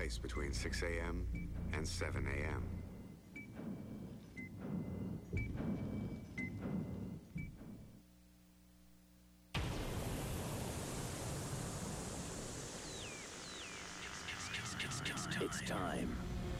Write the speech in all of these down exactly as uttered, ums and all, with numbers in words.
place between six a.m. and seven a.m. It's time.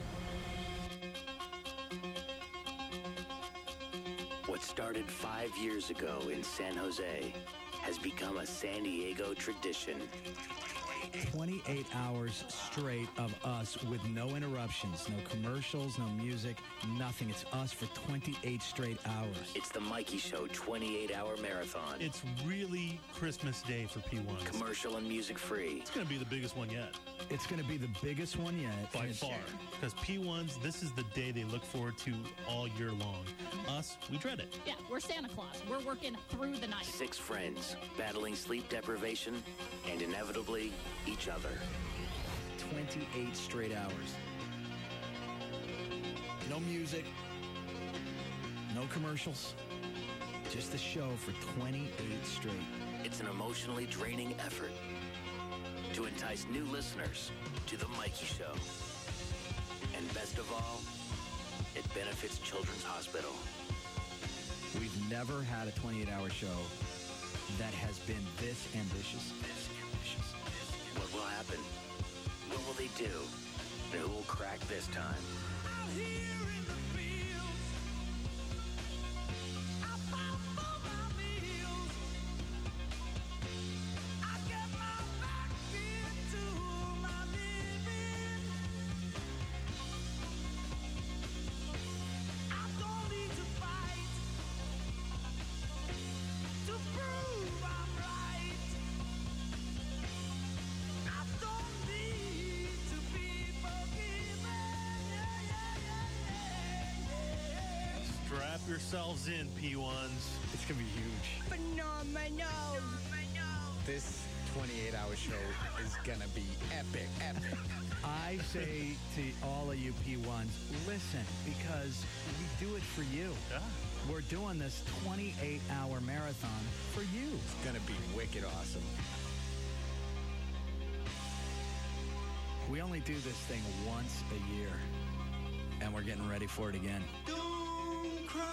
What started five years ago in San Jose has become a San Diego tradition. twenty-eight hours straight of us with no interruptions, no commercials, no music, nothing. It's us for twenty-eight straight hours. It's the Mikey Show twenty-eight hour marathon. It's really Christmas Day for P ones. Commercial and music free. It's going to be the biggest one yet. It's going to be the biggest one yet. By far. Because P ones, this is the day they look forward to all year long. Us, we dread it. Yeah, we're Santa Claus. We're working through the night. Six friends battling sleep deprivation and inevitably each other. twenty-eight straight hours. No music. No commercials. Just a show for twenty-eight straight. It's an emotionally draining effort to entice new listeners to the Mikey Show. And best of all, it benefits Children's Hospital. We've never had a twenty-eight hour show that has been this ambitious. This ambitious. What will happen? What will they do? And who will crack this time? Out here in the fields, I fight for my meals. I get my back into my living. I don't need to fight to prove I'm right. I don't need to be forgiven. Yeah, yeah, yeah, yeah, yeah. Strap yourselves in, P ones. It's going to be huge. Phenomenal. This twenty-eight hour show is gonna be epic, epic. I say to all of you P ones, listen, because we do it for you. Yeah. We're doing this twenty-eight hour marathon for you. It's gonna be wicked awesome. We only do this thing once a year, and we're getting ready for it again. Don't cry.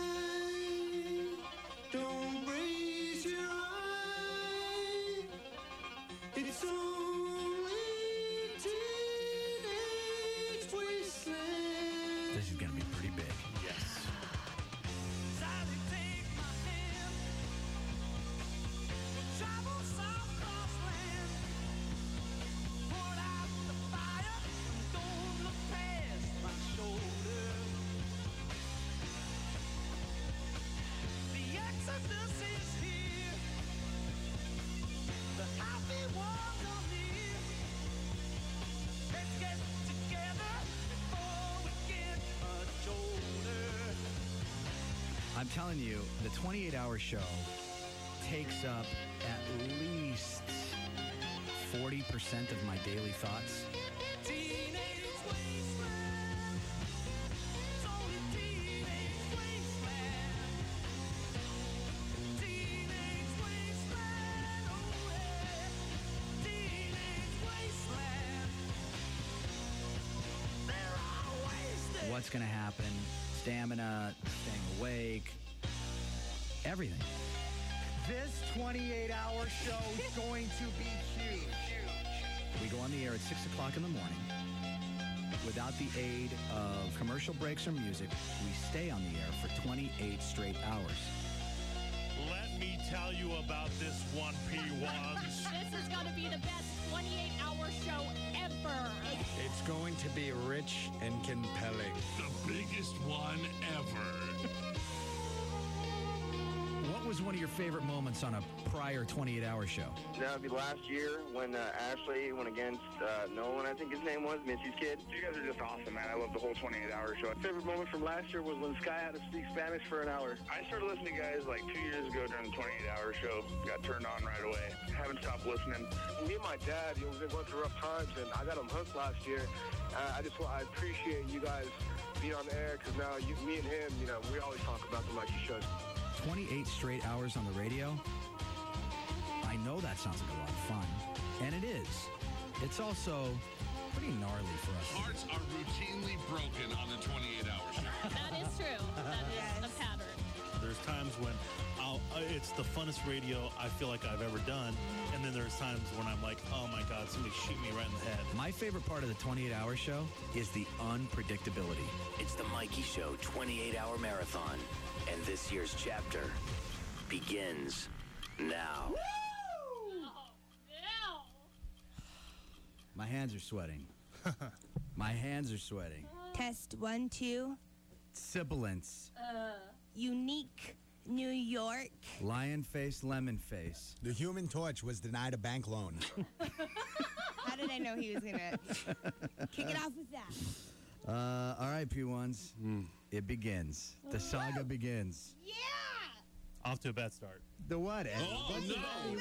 Don't raise your eye. It's only teenage wasteland. This is going to be pretty big. Yes. Sally, take my hand. We'll travel south across land. Put out the fire. Don't look past my shoulder. The Exodus is here. The happy ones are near. Let's get together before we get much older. I'm telling you, the twenty-eight hour show takes up at least forty percent of my daily thoughts. Teenage wasteland. It's only teenage wasteland. Teenage wasteland. Oh yeah. Teenage wasteland. They're all wasted. What's going to happen? Stamina, staying awake, everything. This twenty-eight hour show is going to be huge. We go on the air at six o'clock in the morning. Without the aid of commercial breaks or music, we stay on the air for twenty-eight straight hours. Let me tell you about this one, P ones. This is going to be the best twenty-eight hour show ever. It's going to be rich and compelling. The biggest one ever. What was one of your favorite moments on a prior twenty-eight hour show? That would be last year when uh, Ashley went against uh, Nolan, I think his name was, Missy's kid. You guys are just awesome, man. I love the whole twenty-eight hour show. My favorite moment from last year was when Sky had to speak Spanish for an hour. I started listening to you guys like two years ago during the twenty-eight hour show. Got turned on right away. Haven't stopped listening. Me and my dad, you know, we've been going through rough times, and I got him hooked last year. Uh, I just want, I appreciate you guys being on the air, because now you, me and him, you know, we always talk about the Mikey shows. twenty-eight straight hours on the radio? I know that sounds like a lot of fun. And it is. It's also pretty gnarly. Hearts are routinely broken on the twenty-eight hour show. That is true. That is a pattern. There's times when I'll, uh, it's the funnest radio I feel like I've ever done. And then there's times when I'm like, oh my God, somebody shoot me right in the head. My favorite part of the twenty-eight hour show is the unpredictability. It's the Mikey Show twenty-eight hour marathon, and this year's chapter begins now. My hands are sweating. My hands are sweating. Test one, two. Sibilance. Unique New York. Lion face, lemon face. The Human Torch was denied a bank loan. How did I know he was going to kick it off with that? Uh, all right, P ones. It begins. The saga begins. Yeah! Off to a bad start. The what, Ed? Oh, no.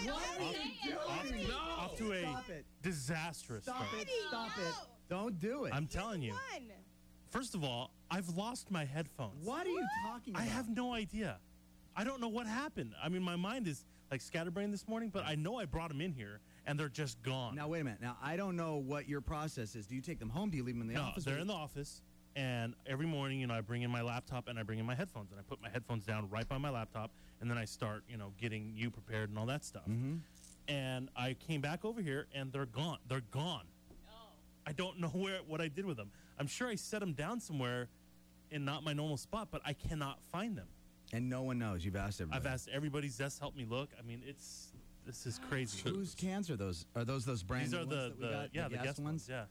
Off, No. off to a Stop it. disastrous Stop start. it. Stop it. Don't do it. I'm telling you. One. First of all, I've lost my headphones. What are you talking I about? have no idea. I don't know what happened. I mean, my mind is like scatterbrained this morning, but I know I brought them in here, and they're just gone. Now, wait a minute. Now, I don't know what your process is. Do you take them home? Do you leave them in the no, office? they're in the office, and every morning, you know, I bring in my laptop and I bring in my headphones, and I put my headphones down right by my laptop, and then I start, you know, getting you prepared and all that stuff. Mm-hmm. And I came back over here, and they're gone. They're gone. Oh. I don't know where what I did with them. I'm sure I set them down somewhere in not my normal spot, but I cannot find them. And no one knows. You've asked everybody. I've asked everybody. Zest helped me look. I mean, it's this is crazy. Whose cans are those? Are those those brand These new are ones the, that we the got? yeah the, gas guest ones. Yeah.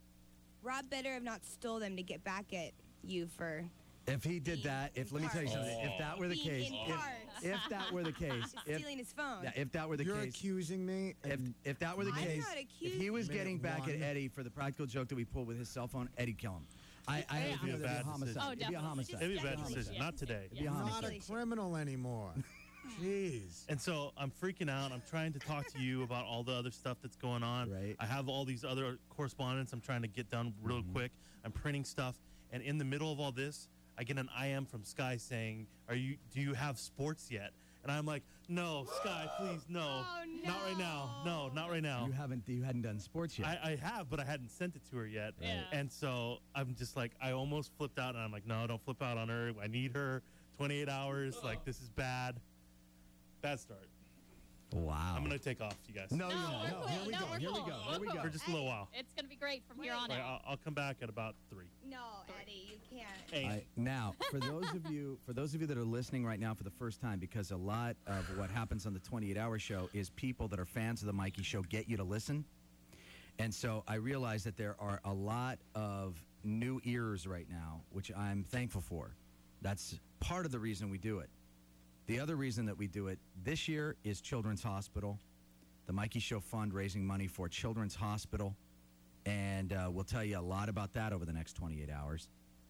Rob better have not stole them to get back at you for... If he did that, if let me tell you something, if that were the Being case, in if, parts. if that were the case, if, stealing his phone. yeah, if that were the You're case, accusing me? if if that were the I'm case, not if he accusing was you. getting back at One. Eddie for the practical joke that we pulled with his cell phone, Eddie'd kill him. I, I Yeah. would It'd be a bad homicide. decision. Oh, It'd be a definitely. homicide. It'd be a bad Definitely. decision. Yeah. Not today. It'd be a Yeah. I'm not homicide. a criminal anymore. Jeez. And so I'm freaking out. I'm trying to talk to you about all the other stuff that's going on. Right. I have all these other correspondence I'm trying to get done real Mm-hmm. quick. I'm printing stuff, and in the middle of all this, I get an I M from Sky saying, "Are you? Do you have sports yet?" And I'm like, "No, Sky, please, no, Oh, not right now. No, not right now." You haven't you hadn't done sports yet. I, I have, but I hadn't sent it to her yet. Yeah. And so I'm just like, I almost flipped out, and I'm like, no, don't flip out on her. I need her. twenty-eight hours. Like, this is bad. Bad start. wow. I'm going to take off, you guys. No, No, you're we're not. No, cool. here we No, go. we're Here we cool. go. We're Here we cool. go. For just a little while. It's going to be great from here on Right, out. I'll, I'll come back at about three. No, Eddie, you can't. Hey. I- now, for those of you, for those of you that are listening right now for the first time, because a lot of what happens on the twenty-eight hour show is people that are fans of the Mikey Show get you to listen, and so I realize that there are a lot of new ears right now, which I'm thankful for. That's part of the reason we do it. The other reason that we do it this year is Children's Hospital, the Mikey Show Fund raising money for Children's Hospital, and uh, we'll tell you a lot about that over the next twenty-eight hours.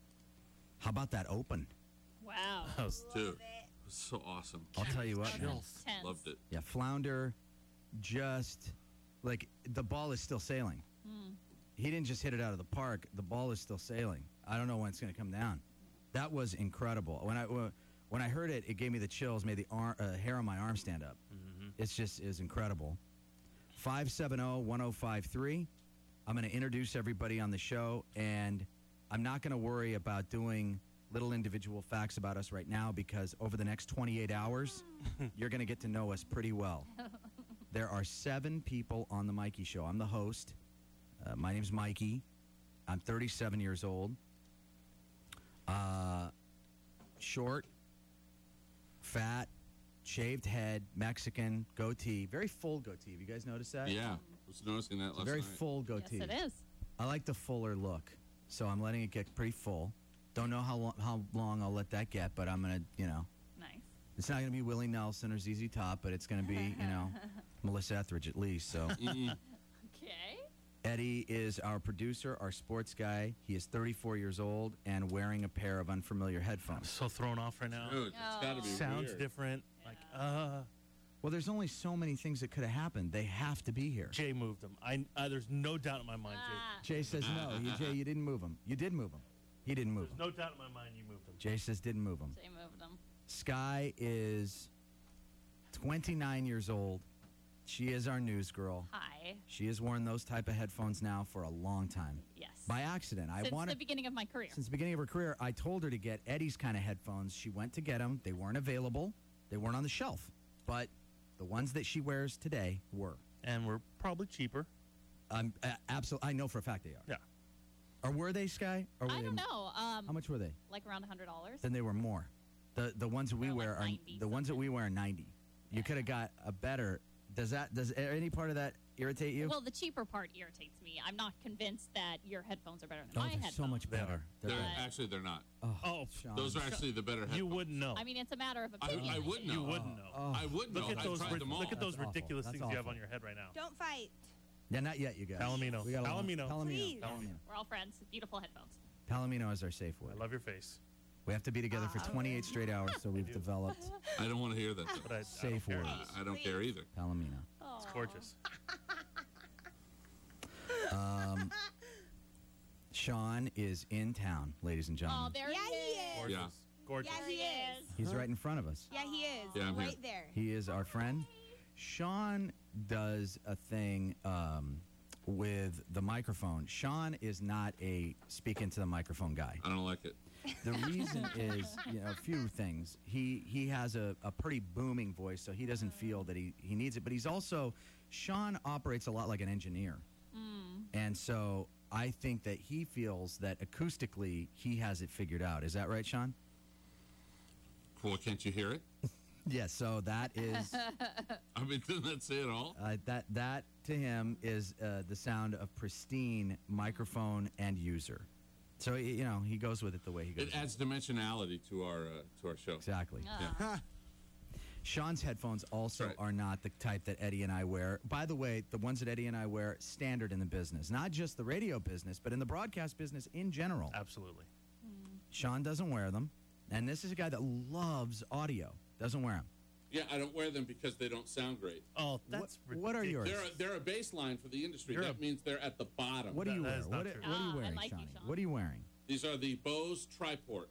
How about that open? Wow. That was- Dude, it was so awesome. I'll tell you what, man. That's tense. Loved it. Yeah, Flounder just, like, the ball is still sailing. He didn't just hit it out of the park. The ball is still sailing. I don't know when it's going to come down. That was incredible. When I, when I heard it, it gave me the chills, made the ar- uh, hair on my arm stand up. It's just is incredible. five seven zero, one zero five three. I'm going to introduce everybody on the show, and I'm not going to worry about doing little individual facts about us right now because over the next twenty-eight hours, you're going to get to know us pretty well. There are seven people on the Mikey Show. I'm the host. Uh, my name's Mikey. I'm thirty-seven years old. Uh, short, fat, shaved head, Mexican, goatee. Very full goatee. Have you guys noticed that? Yeah, I was noticing that It's a last very night. full Yes, goatee. it is. I like the fuller look, so I'm letting it get pretty full. Don't know how long, how long I'll let that get, but I'm gonna, you know, Nice. it's not gonna be Willie Nelson or Z Z Top, but it's gonna be, you know, Melissa Etheridge at least. So Mm-mm. Okay. Eddie is our producer, our sports guy. He is thirty-four years old and wearing a pair of unfamiliar I'm headphones. so thrown off right now. Dude, it's got to be Sounds weird. different. Like, uh, Well, there's only so many things that could have happened. They have to be here. Jay moved them. I, uh, there's no doubt in my mind, Jay. Ah. Jay says no. You, Jay, you didn't move him. You did move him. He didn't move There's him. no doubt in my mind you moved them. Jay says didn't move him. Jay moved them. Sky is twenty-nine years old. She is our news girl. Hi. Okay. She has worn those type of headphones now for a long time. Yes. By accident. I Since wanted the beginning of my career. Since the beginning of her career, I told her to get Eddie's kind of headphones. She went to get them. They weren't available. They weren't on the shelf. But the ones that she wears today were. And we're probably cheaper. Um, uh, absolutely. I know for a fact they are. Yeah. Or were they, Sky? Or were I they, don't know. Um, How much were they? Like around one hundred dollars. Then they were more. The the ones that we They're wear like are ninety the ones that we wear are ninety. You could have got a better. Does that does any part of that irritate you? Well, the cheaper part irritates me. I'm not convinced that your headphones are better than oh, my they're headphones. so much They better. are. They're They're, better. actually, they're not. Oh, Oh, Sean. Those are actually the better headphones. You wouldn't know. I mean, it's a matter of I, opinion. I would know. You wouldn't know. Oh. I would know. Look at I those. tried ri- them all. look at those That's awful. ridiculous That's things you have awful. on your head right now. Don't fight. Yeah, not yet, you guys. Palomino. We got a lot- Palomino. Palomino. Please. Palomino. We're all friends. Beautiful headphones. Palomino is our safe I word. love your face, We have to be together for twenty-eight straight hours, so we've do. developed I don't want to hear that. but I, I don't safe care. words. I, I don't care either. Palomino. It's gorgeous. Um, Sean is in town, ladies and Oh, gentlemen. there Yeah, he he is. is. Gorgeous. Yeah. Gorgeous. Yeah, he is. He's right in front of us. Yeah, he is. Yeah, I'm right here. there. He is our friend. Sean does a thing um, with the microphone. Sean is not a speak into the microphone guy. I don't like it. The reason is, you know, a few things. He he has a, a pretty booming voice, so he doesn't feel that he, he needs it. But he's also, Sean operates a lot like an engineer. And so I think that he feels that acoustically he has it figured out. Is that right, Sean? Well, can't you hear it? Yes, so that is, I mean, doesn't that say it all? uh, that, that to him is uh, the sound of pristine microphone and user. So, y- you know, he goes with it the way he goes. It adds dimensionality to our uh, to our show. Exactly. Uh, Sean's headphones also Right. are not the type that Eddie and I wear. By the way, the ones that Eddie and I wear, standard in the business. Not just the radio business, but in the broadcast business in general. Absolutely. Sean doesn't wear them. And this is a guy that loves audio. Doesn't wear them. Yeah, I don't wear them because they don't sound great. Oh, that's What- what are yours? They're a, they're a baseline for the industry. You're that a- means they're at the bottom. What are you that wearing? is not What, true. what are you Ah, I wearing, like you, Shawnee? Sean. What are you wearing? These are the Bose Triport.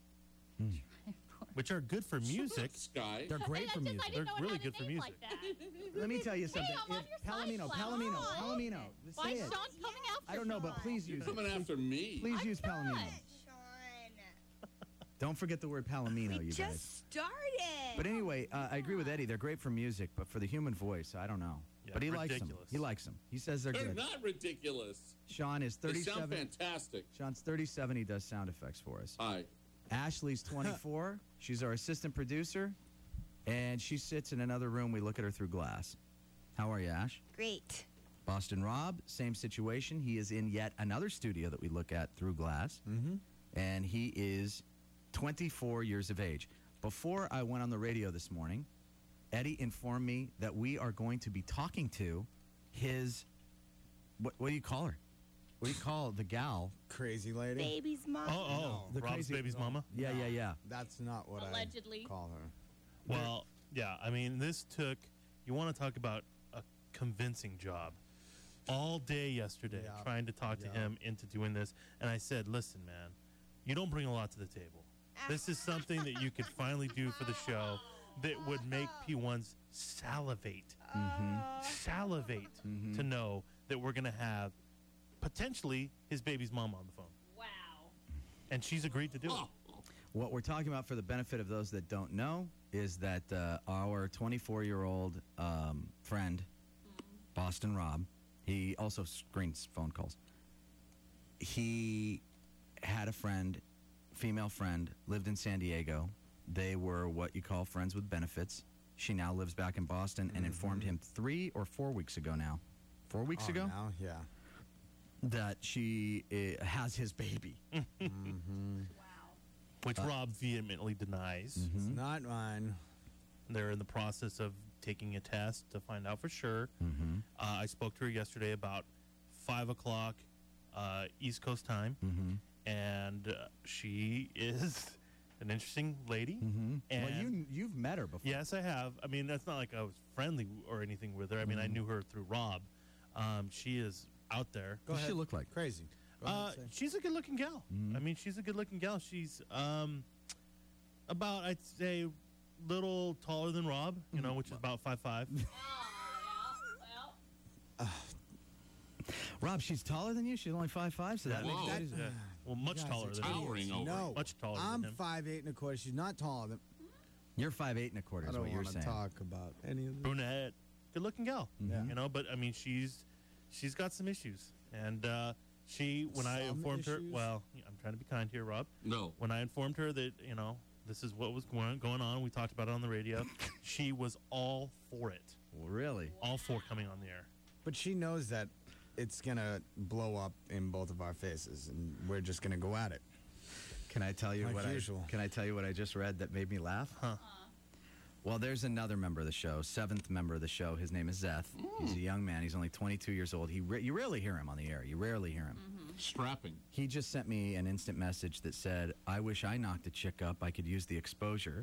Which are good for music. Sky. They're great Hey, for that's music. just, I didn't They're know it really had a good for name music. Like that. Let me tell you something. I'm on If your side, Palomino, Flower. Palomino, Palomino, Why say is it. Sean coming after I don't know, but Sean? please use Coming it. after me. Please use not. Palomino. Sean. Don't forget the word Palomino, We you just guys. started. But anyway, uh, I agree with Eddie. They're great for music, but for the human voice, I don't know. Yeah, but he likes them. ridiculous. He likes them. He says they're They're good. not ridiculous. Sean is They sound thirty-seven. fantastic. Sean's thirty-seven. He does sound effects for us. Hi. Ashley's twenty-four. She's our assistant producer, and she sits in another room. We look at her through glass. How are you, Ash? Great. Boston Rob, same situation. He is in yet another studio that we look at through glass, mm-hmm. and he is twenty-four years of age. Before I went on the radio this morning, Eddie informed me that we are going to be talking to his, what, what do you call her? What do you call the gal? Crazy lady. Baby's mom. Oh, oh. The Rob's crazy- baby's mama? Yeah, yeah, yeah. That's not what Allegedly. I call her. Well, yeah. I mean, this took, you want to talk about a convincing job. All day yesterday, Yeah. trying to talk to Yeah. him into doing this. And I said, listen, man, you don't bring a lot to the table. This is something that you could finally do for the show that would make P ones salivate. Salivate to know that we're going to have potentially his baby's mom on the phone. Wow. And she's agreed to do it. What we're talking about, for the benefit of those that don't know, is that uh, our twenty-four-year-old um, friend, Boston Rob, he also screens phone calls. He had a friend, female friend, lived in San Diego. They were what you call friends with benefits. She now lives back in Boston and informed him three or four weeks ago now, four weeks Oh, ago, now? Yeah. that she uh, has his baby. Which Rob vehemently denies. It's not mine. They're in the process of taking a test to find out for sure. Mm-hmm. Uh, I spoke to her yesterday about five o'clock uh, East Coast time, Mm-hmm. and uh, she is an interesting lady. Mm-hmm. And Well, you you've met her before. yes, I have. I mean, that's not like I was friendly or anything with her. I mean, I knew her through Rob. Um, she is out there. Go What's ahead. she look like? Crazy. Go Uh, ahead, say. she's a good-looking gal. Mhm. I mean, she's a good-looking gal. She's um, about, I'd say, little taller than Rob. You know, which is about five five. Oh, yeah. Well, Rob, she's taller than you. She's only five five, so that Whoa. makes Yeah. Well, much You guys taller are than towering idiots. over. No, Much taller I'm than him. five eight and a quarter. She's not taller than. You're five eight and a quarter. I Is don't what you're want to saying. talk about any of this. Brunette, good-looking gal. Yeah. You know, but I mean, she's she's got some issues, and uh, she when I Some informed her, issues? well, I'm trying to be kind here, Rob. No. When I informed her that you know this is what was going going on, we talked about it on the radio. She was all for it, Well, really? all for coming on the air. But she knows that it's gonna blow up in both of our faces, and we're just gonna go at it. Can I tell you Like what usual. I can I tell you what I just read that made me laugh? Huh. Well, there's another member of the show, seventh member of the show. His name is Zeth. He's a young man. He's only twenty-two years old. He ra- you rarely hear him on the air. You rarely hear him. Strapping. He just sent me an instant message that said, "I wish I knocked a chick up. I could use the exposure."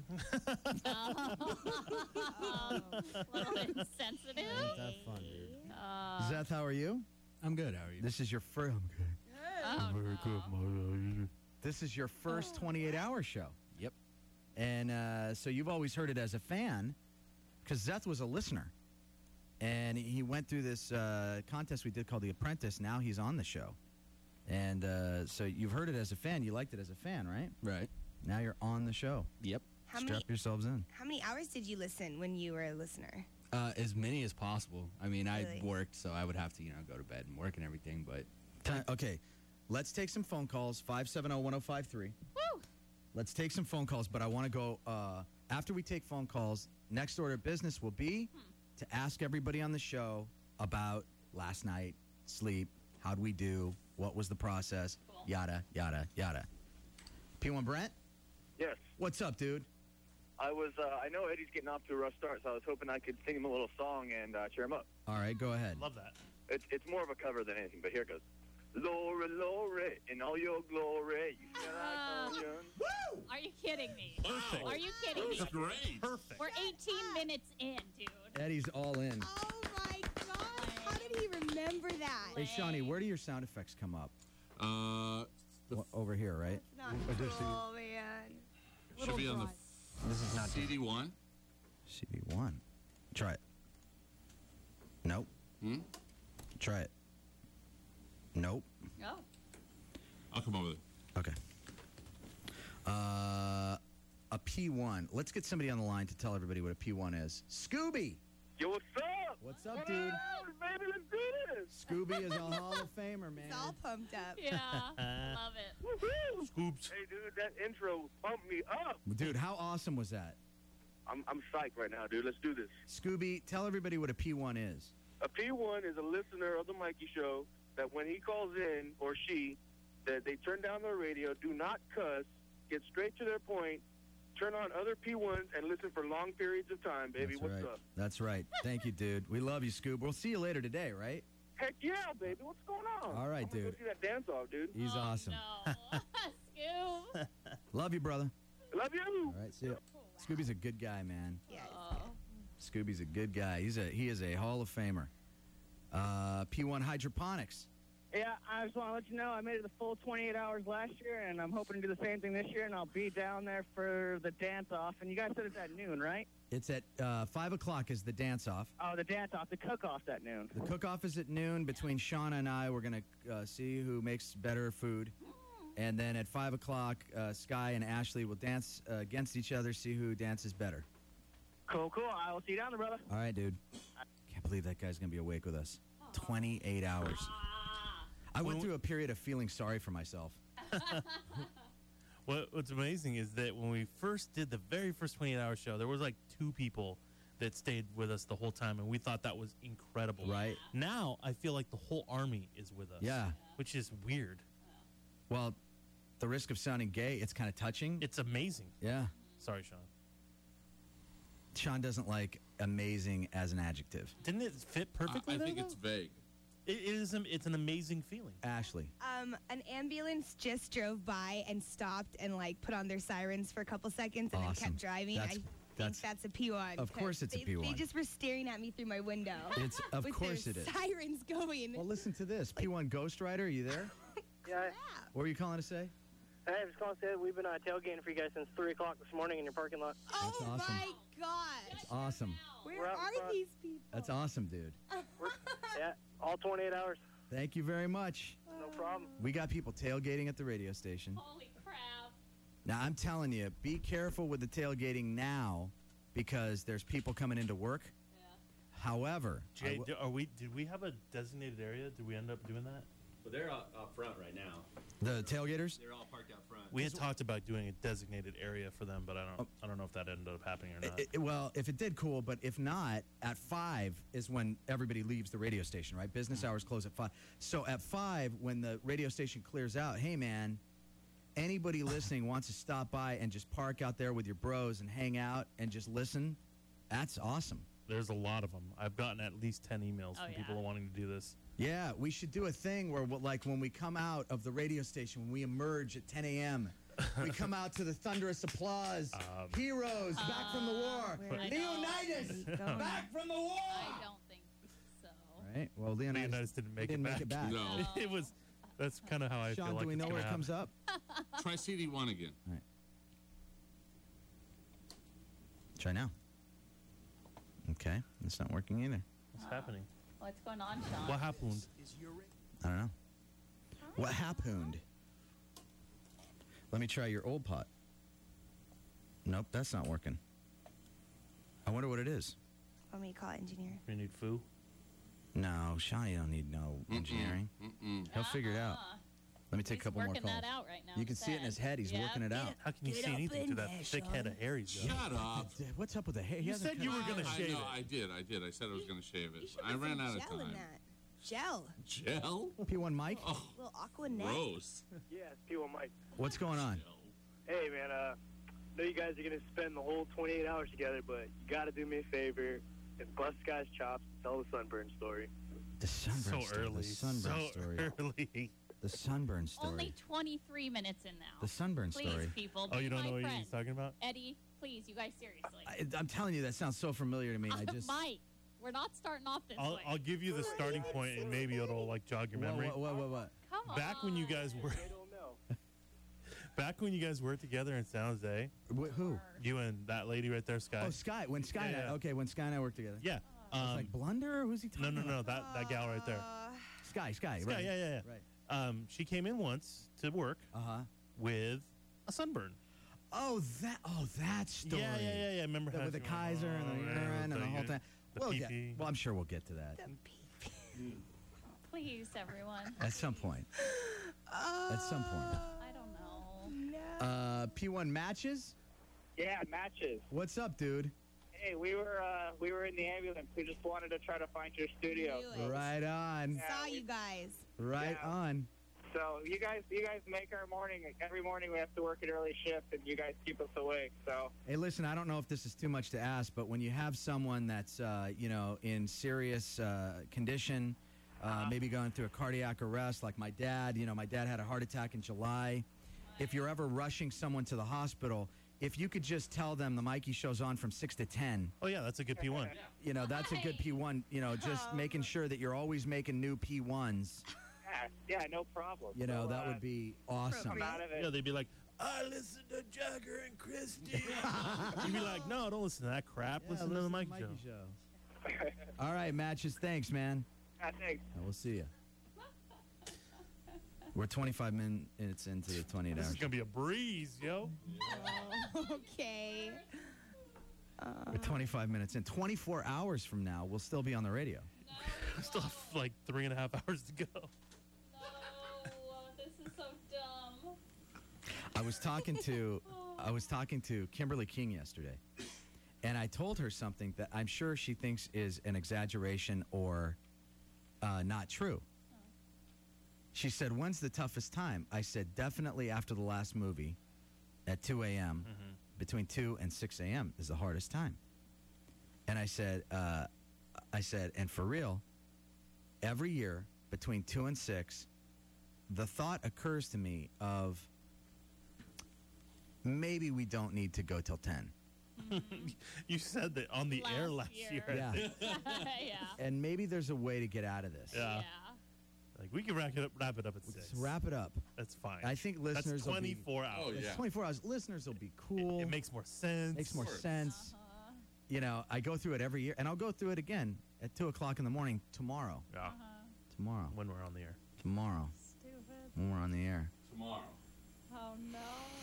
Oh, a little insensitive. Ain't that fun, dude? Uh, Zeth, how are you? I'm good. How are you? This is your first. I'm good. oh, no. This is your first twenty-eight hour show. Yep. And uh, so you've always heard it as a fan, because Zeth was a listener. And he went through this uh, contest we did called The Apprentice. Now he's on the show. And uh, so you've heard it as a fan. You liked it as a fan, right? Right. Now you're on the show. Yep. How Strap many yourselves in. how many hours did you listen when you were a listener? Uh, as many as possible. I mean, I Really? worked, so I would have to, you know, go to bed and work and everything. But Ti- okay, let's take some phone calls. five seven zero, one zero five three. Woo! Let's take some phone calls, but I want to go, uh, after we take phone calls, next order of business will be to ask everybody on the show about last night, sleep, how'd we do, what was the process, Cool. yada, yada, yada. P one Brent, Yes. what's up, dude? I was, uh, I know Eddie's getting off to a rough start, so I was hoping I could sing him a little song and uh, cheer him up. All right, go ahead. Love that. It's, it's more of a cover than anything, but here it goes. Glory, glory, in all your glory, you smell Uh, like onion. Are you kidding me? Perfect. Are you kidding me? That's great. Perfect. We're eighteen minutes in, dude. Eddie's all in. Oh my gosh! How did he remember that? Hey, Shawnee, where do your sound effects come up? Uh, the W- over here, right? Not cool, man. should be on the This is not C D one. C D one. Try it. Nope. Hmm? Try it. Nope. Oh. I'll come over there. Okay. Uh, a P one. Let's get somebody on the line to tell everybody what a P one is. Scooby! Yo, what's up? What's up, What dude? up, baby? Let's do this. Scooby is a Hall of Famer, man. He's all pumped up. Yeah. Love it. Woohoo! Scoops. Hey, dude, that intro pumped me up. Dude, how awesome was that? I'm, I'm psyched right now, dude. Let's do this. Scooby, tell everybody what a P one is. A P one is a listener of the Mikey Show that when he calls in, or she, that they turn down their radio, do not cuss, get straight to their point, turn on other P ones, and listen for long periods of time, baby. That's What's right. up? That's right. Thank you, dude. We love you, Scoob. We'll see you later today, right? Heck yeah, baby. What's going on? All right, I'm gonna dude. Go see that dance off, dude. He's Oh, awesome. No. Scoob. Love you, brother. Love you. All right, see ya. Scooby's a good guy, man. Yes. Oh. Scooby's a good guy. He's a he is a Hall of Famer. Uh, P one Hydroponics. Yeah, I just want to let you know I made it the full twenty-eight hours last year, and I'm hoping to do the same thing this year, and I'll be down there for the dance-off. And you guys said it's at noon, right? It's at uh, five o'clock is the dance off. Oh, the dance-off, the cook-off's at noon. The cook off is at noon. Between Shauna and I, we're gonna uh, see who makes better food. And then at five o'clock, uh, Sky and Ashley will dance uh, against each other, see who dances better. Cool, cool. I will see you down there, brother. All right, dude. Can't believe that guy's gonna be awake with us. twenty-eight hours. I went through a period of feeling sorry for myself. What, what's amazing is that when we first did the very first twenty-eight hour show, there was like two people that stayed with us the whole time, and we thought that was incredible. Right. Now, I feel like the whole army is with us. Yeah. Which is weird. Well, the risk of sounding gay, it's kind of touching. It's amazing. Yeah. Sorry, Sean. Sean doesn't like amazing as an adjective. Didn't it fit perfectly? I, I there, think though? it's vague. It is. An, it's an amazing feeling. Ashley. Um, an ambulance just drove by and stopped and like put on their sirens for a couple seconds and then Awesome. kept driving. That's- I that's- think that's a P one. Of course it's a they, P one. They just were staring at me through my window. It's of with course their it is. Sirens going. Well, listen to this. P one Ghost Rider, are you there? Yeah. What were you calling to say? Hey, I was calling to say we've been uh, tailgating for you guys since three o'clock this morning in your parking lot. Oh That's awesome. my gosh! Awesome. Where We're out are front. these people? That's awesome, dude. Yeah, all twenty-eight hours. Thank you very much. No problem. We got people tailgating at the radio station. Holy crap. Now, I'm telling you, be careful with the tailgating now because there's people coming into work. However, I Jay, w- do- are we? Did we have a designated area? Did we end up doing that? Well, they're out, out front right now. the tailgaters? They're all parked out front. We had talked about doing a designated area for them, but I don't. I don't know if that ended up happening or not. I- I- well, if it did, cool. But if not, at five is when everybody leaves the radio station, right? Business hours close at five. So at five, when the radio station clears out, hey man, anybody listening wants to stop by and just park out there with your bros and hang out and just listen. That's awesome. There's a lot of them. I've gotten at least ten emails Oh, from yeah. people wanting to do this. Yeah, we should do a thing where, we'll- like, when we come out of the radio station, when we emerge at ten a.m., we come out to the thunderous applause. Um, Heroes back from the war. Where are they Leonidas going? back from the war. I don't think so. Right. Well, Leonidas, Leonidas didn't make, didn't it, make back. it back. No. it was. That's kind of how I Sean, feel like do we it's know where gonna it comes happen. up? Try C D one again. All right. Try now. Okay, it's not working either. What's happening? What's going on, Sean? What happened? I don't know. What happened? Let me try your old pot. Nope, that's not working. I wonder what it is. Want me to call engineer? You need foo? No, Shawnee don't need no engineering. Mm-mm. He'll figure it out. Uh-uh. Let me take He's a couple more working calls. that out right now You can see it in his instead. head. He's Yep. working it out. How can you Get see up anything in through that there, thick head of Sean. hair he's got? Shut up. What's up with the hair? He You hasn't said you were cut- gonna I shave know, it. I did, I did. I said I was going to shave You it. should I put ran some out of gel in time. that. Gel. Gel? P one Mike, Oh, Little aqua net. gross. Yeah, it's P one Mike. what's going on? Hey, man, uh, know you guys are going to spend the whole twenty-eight hours together, but you got to do me a favor and bust guys' chops and tell the sunburn story. The sunburn So story. early. The sunburn so story. early. The sunburn story. Only twenty-three minutes in now. The sunburn Please, story. people. Oh, be you don't my know what friend. he's talking about? Eddie, please, you guys, seriously. I, I'm telling you, that sounds so familiar to me. I just. Mike, we're not starting off this I'll, way. I'll give you the starting point, and maybe it'll like jog your What, memory. what, what, what, what? Come on. Back when you guys were, They don't know. back when you guys worked together in San Jose, Wh- who? you and that lady right there, Sky. Oh, Sky. When Sky Yeah, and I, yeah. okay, when Sky and I worked together. Yeah. It's Um, like Blunder? Who's he no, talking no, no, about? that that gal right there. Uh, Sky, Sky, Sky, right. yeah, yeah, yeah. Right. Um, she came in once to work Uh huh. with a sunburn. Oh, that. Oh, that story. Yeah, yeah, yeah, yeah. Remember The- how with the she- Kaiser and the oh, urine yeah, and the whole the- thing. the Well, pee-pee. well, I'm sure we'll get to that Please, everyone. at some point. At some point. I don't know. no. Uh, P one matches. Yeah, matches. What's up, dude? Hey, we were uh, we were in the ambulance. We just wanted to try to find your studio. Knew it. Right on. Saw you guys. Right Yeah. on. So you guys, you guys make our morning. Every morning we have to work an early shift, and you guys keep us awake. So Hey, listen, I don't know if this is too much to ask, but when you have someone that's, uh, you know, in serious uh, condition, uh, maybe going through a cardiac arrest, like my dad, you know, my dad had a heart attack in July. If you're ever rushing someone to the hospital, if you could just tell them the Mikey show's on from six to ten, Oh yeah, that's a good P one. you know, that's a good P one, you know, just making sure that you're always making new P ones, yeah, yeah, no problem. you know, So, that uh, would be awesome. come out of it. Yeah, they'd be like, I listen to Jagger and Christie. You'd be like, no, don't listen to that crap. Yeah, listen, to the Mikey, Mikey show. show. All right, Matches, thanks, man. I think. And we'll see you. We're twenty-five minutes into the twenty-eight This hours. is gonna be a breeze, yo. Okay. We're twenty-five minutes in. twenty-four hours from now, we'll still be on the radio. I still have like three and a half hours to go. No, this is so dumb. I was talking to I was talking to Kimberly King yesterday, and I told her something that I'm sure she thinks is an exaggeration or uh, not true. She said, "When's the toughest time?" I said, "Definitely after the last movie, at two a.m. Between two and six a.m. is the hardest time." And I said, uh, "I said, and for real, every year between two and six, the thought occurs to me of." Maybe we don't need to go till ten. You said that on the air Last last year. year. Yeah. yeah. And maybe there's a way to get out of this. Yeah. Yeah. Like we can wrap it up, wrap it up at six. Let's wrap it up. That's fine. I think listeners That's will be- twenty-four hours. Oh, It's yeah. twenty-four hours. Listeners will be cool. It, it makes more sense. Makes more course. sense. Uh-huh. You know, I go through it every year, and I'll go through it again at two o'clock in the morning tomorrow. Yeah. Tomorrow. When we're on the air. Tomorrow. Stupid. When we're on the air. Tomorrow. Oh no.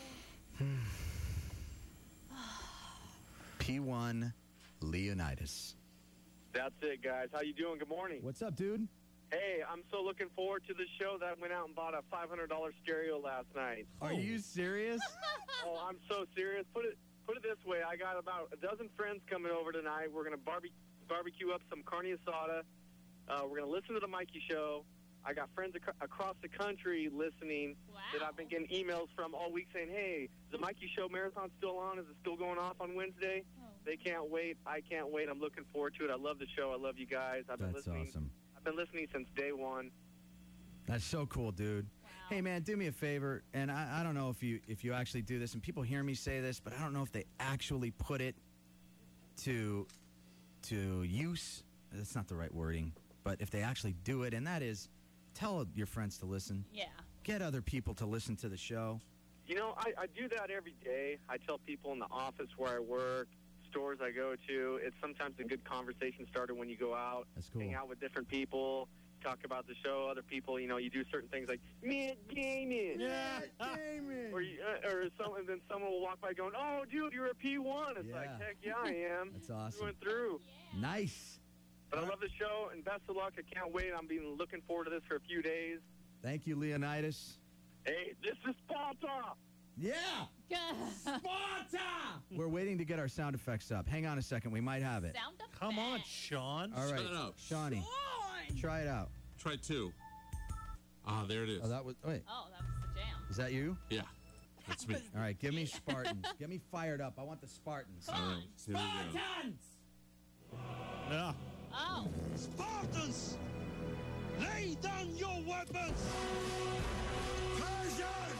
P one Leonidas. That's it, guys. How you doing? Good morning. What's up, dude? Hey, I'm so looking forward to the show that I went out and bought a five hundred dollars stereo last night. Are you serious? Oh, I'm so serious. Put it put it this way. I got about a dozen friends coming over tonight. We're going to barbe- barbecue up some carne asada. Uh, we're going to listen to the Mikey Show. I got friends ac- across the country listening Wow. that I've been getting emails from all week saying, hey, is the Mikey Show Marathon still on? Is it still going off on Wednesday? Oh. They can't wait. I can't wait. I'm looking forward to it. I love the show. I love you guys. I've been That's listening. awesome. I've been listening since day one. That's so cool, dude. Wow. Hey, man, do me a favor, and I, I don't know if you if you actually do this, and people hear me say this, but I don't know if they actually put it to to use. That's not the right wording, but if they actually do it, and that is, tell your friends to listen. Yeah. Get other people to listen to the show. You know, I, I do that every day. I tell people in the office where I work, stores I go to. It's sometimes a good conversation starter when you go out, That's cool. hang out with different people, talk about the show. Other people, you know, you do certain things like Matt Damon. Yeah, Or, you, uh, or some, and then someone will walk by going, oh, dude, you're a P one. It's like, Yeah. heck yeah, I am. That's We awesome. went through. Nice. But I love the show, and best of luck. I can't wait. I'm been looking forward to this for a few days. Thank you, Leonidas. Hey, this is Sparta. Yeah. Sparta! We're waiting to get our sound effects up. Hang on a second. We might have it. Sound effects. Come on, Sean. All right. Shut up. Shawnee, try it out. Try two. Ah, there it is. Oh, that was. Wait. Oh, that was the jam. Is that you? Yeah, that's me. All right. Give me Spartans. Get me fired up. I want the Spartans. All right, here we go. Yeah. Oh. Spartans, lay down your weapons! Persians!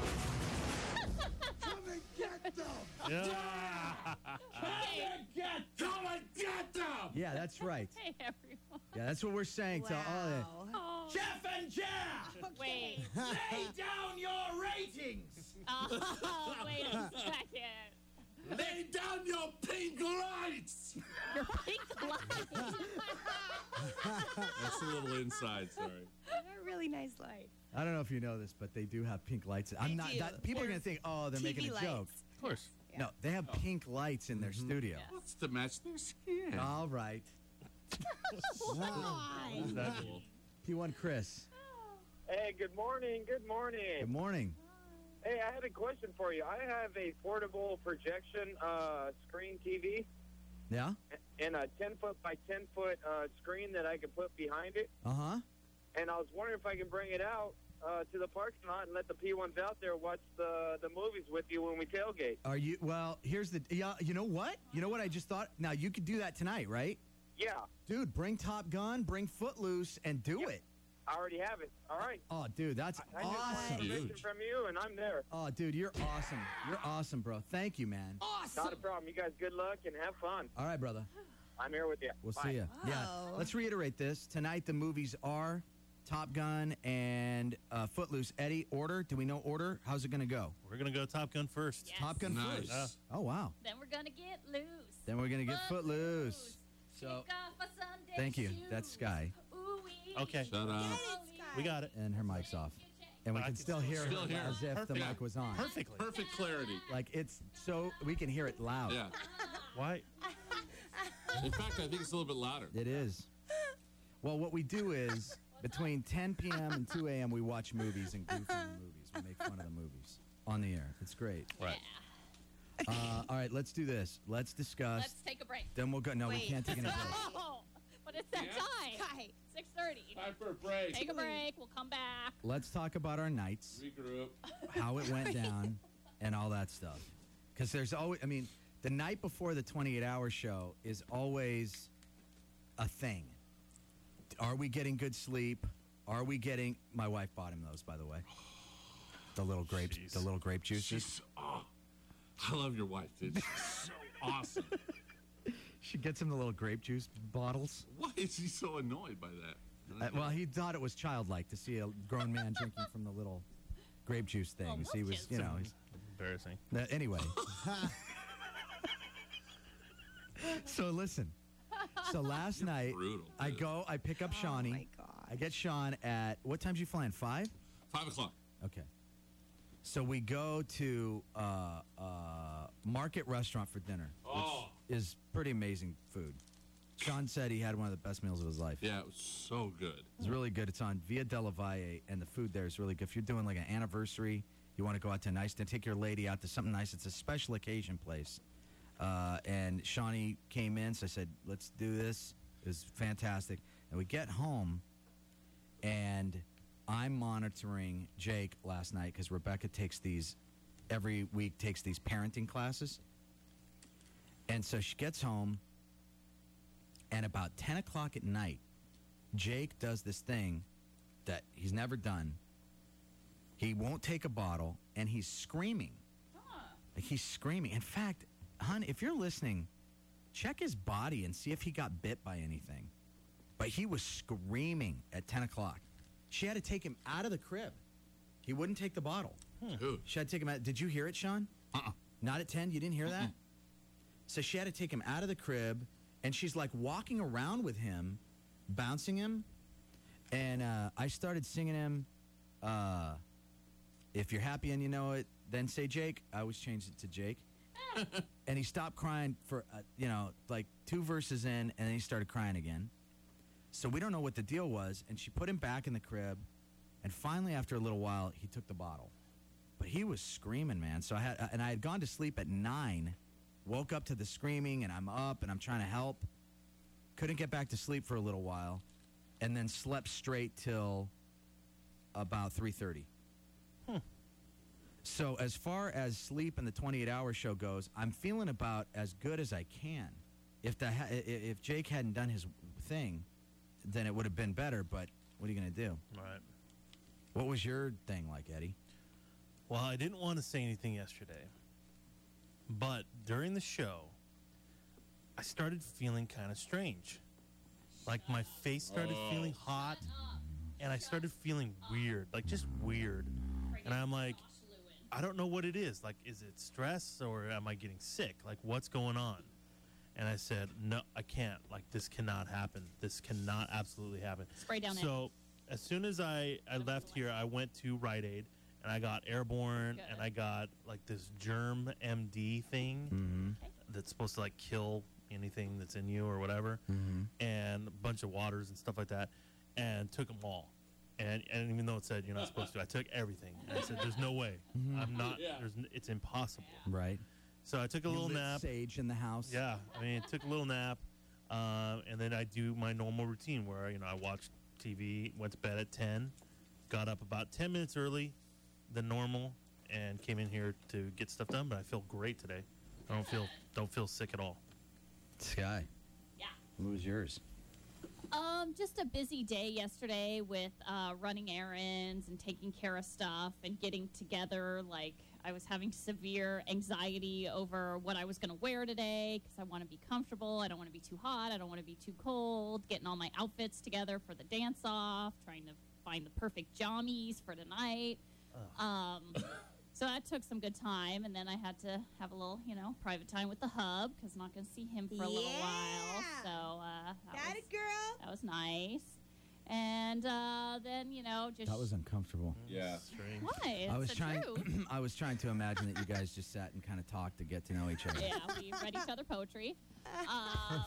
Come and get them! Yeah. Hey, Come and get them! Yeah, that's right. hey everyone. Yeah, that's what we're saying to all the. Oh. Jeff and Jeff! Wait. Lay down your ratings! Oh, wait a second. Lay down your pink lights! Your pink light. That's a little inside, sorry. They're really nice lights. I don't know if you know this, but they do have pink lights. I'm They not. do. That, people are They're gonna think, oh, they're T V making a lights. joke. Of course. Yeah. No, they have pink lights in their studio. What's to match their skin? All right. Why? That- P one Chris. Hey, good morning. Good morning. Good morning. Hey, I had a question for you. I have a portable projection uh, screen T V Yeah. and a ten foot by ten foot uh, screen that I can put behind it. Uh huh. And I was wondering if I can bring it out uh, to the parking lot and let the P ones out there watch the the movies with you when we tailgate. Are you? Well, here's the. Yeah. You know what? You know what I just thought. Now you could do that tonight, right? Yeah, Dude, bring Top Gun, bring Footloose, and do Yep. it. I already have it. All right. Oh, dude, that's I just want awesome. permission Huge. from you, and I'm there. Oh, dude, you're awesome. You're awesome, bro. Thank you, man. Not a problem. You guys, good luck and have fun. All right, brother. I'm here with you. We'll Bye. see you. Yeah. Wow. Let's reiterate this. Tonight, the movies are Top Gun and uh, Footloose. Eddie, order? Do we know order? How's it going to go? We're going to go Top Gun first. Yes. Top Gun Nice. first. Oh, wow. Then we're gonna get loose. Then we're going to get Footloose. So, Kick off a Sunday thank you. shoes. That's Sky. Ooh-wee. Okay. Shut up. We got it. And her mic's off. And we I can can still hear still her hear as if the Perfect. mic was on. Perfectly. Perfect clarity. Like, it's so, we can hear it loud. Yeah. Why? In fact, I think it's a little bit louder. It is. Well, what we do is between ten p.m. and two a.m. we watch movies and goof on the movies. We make fun of the movies on the air. It's great. Right. Uh, all right, let's do this. Let's discuss. Let's take a break. Then we'll go. No, we Wait. can't take any break. Oh, but it's that Yeah. time. Sky. six thirty. Time for a break. Take a break. We'll come back. Let's talk about our nights, Regroup. how it went down, and all that stuff. Because there's always, I mean, the night before the twenty-eight hour show is always a thing. Are we getting good sleep? Are we getting? My wife bought him those, by the way. The little grape, Jeez. the little grape juices. She's, oh, I love your wife, dude. She's so awesome. She gets him the little grape juice bottles. Why is he so annoyed by that? Uh, well, he thought it was childlike to see a grown man drinking from the little grape juice things. Oh, he was, kids. you know. He's, Embarrassing. uh, anyway. So listen. So last night, brutal, I dude. go, I pick up Shawnee. Oh my God. I get Sean at what time's you flying? Five. Five o'clock. Okay. So we go to uh, uh, Market Restaurant for dinner, Oh. which is pretty amazing food. Sean said he had one of the best meals of his life. Yeah, it was so good. It's really good. It's on Via della Valle, and the food there is really good. If you're doing like an anniversary, you want to go out to nice, then take your lady out to something nice. It's a special occasion place. Uh, and Shawnee came in, so I said, let's do this. It was fantastic. And we get home, and I'm monitoring Jake last night because Rebecca takes these, every week takes these parenting classes. And so she gets home, and about ten o'clock at night, Jake does this thing that he's never done. He won't take a bottle, and he's screaming. Like he's screaming. In fact, hon, if you're listening, check his body and see if he got bit by anything. But he was screaming at ten o'clock. She had to take him out of the crib. He wouldn't take the bottle. Hmm. She had to take him out. Did you hear it, Sean? Uh-uh. Not at ten? You didn't hear that? So she had to take him out of the crib, and she's like walking around with him, bouncing him. And uh, I started singing him, uh, if you're happy and you know it, then say Jake. I always changed it to Jake. And he stopped crying for, uh, you know, like two verses in, and then he started crying again. So we don't know what the deal was, and she put him back in the crib, and finally, after a little while, he took the bottle. But he was screaming, man. So I had, uh, and I had gone to sleep at nine, woke up to the screaming, and I'm up, and I'm trying to help. Couldn't get back to sleep for a little while, and then slept straight till about three thirty. Hmm. So as far as sleep and the twenty-eight hour show goes, I'm feeling about as good as I can. If the ha- i- if Jake hadn't done his thing, then it would have been better, but what are you going to do? Right. What was your thing like, Eddie? Well, I didn't want to say anything yesterday, but during the show, I started feeling kind of strange. Like my face started Oh. feeling hot, and I started feeling weird, like just weird. And I'm like, I don't know what it is. Like, is it stress or am I getting sick? Like, what's going on? And I said, no, I can't. Like, this cannot happen. This cannot absolutely happen. Spray down it. So as soon as I, I left here, I went to Rite Aid, and I got Airborne, Good. and I got, like, this Germ M D thing Mm-hmm. that's supposed to, like, kill anything that's in you or whatever, Mm-hmm. and a bunch of waters and stuff like that, and took them all. And, and even though it said you're not supposed to, I took everything. And I said, there's no way. Mhm. I'm not, Yeah. there's, n- it's impossible. Right. So I took a You little lit nap. sage in the house. Yeah, I mean, took a little nap, uh, and then I do my normal routine where, you know, I watch T V, went to bed at ten, got up about ten minutes early than normal, and came in here to get stuff done, but I feel great today. I don't feel, don't feel sick at all. Sky. Yeah. What was yours? Um, just a busy day yesterday with uh, running errands and taking care of stuff and getting together. Like, I was having severe anxiety over what I was going to wear today because I want to be comfortable. I don't want to be too hot. I don't want to be too cold. Getting all my outfits together for the dance-off, trying to find the perfect jammies for tonight. Um, so that took some good time, and then I had to have a little, you know, private time with the hub because I'm not going to see him for a little while. So uh, that, Got was, it, girl. that was nice. And uh, then, you know, just... That was uncomfortable. Yeah. Strange. What? It's I was the trying. truth. I was trying to imagine that you guys just sat and kind of talked to get to know each other. Yeah, we read each other poetry. Um,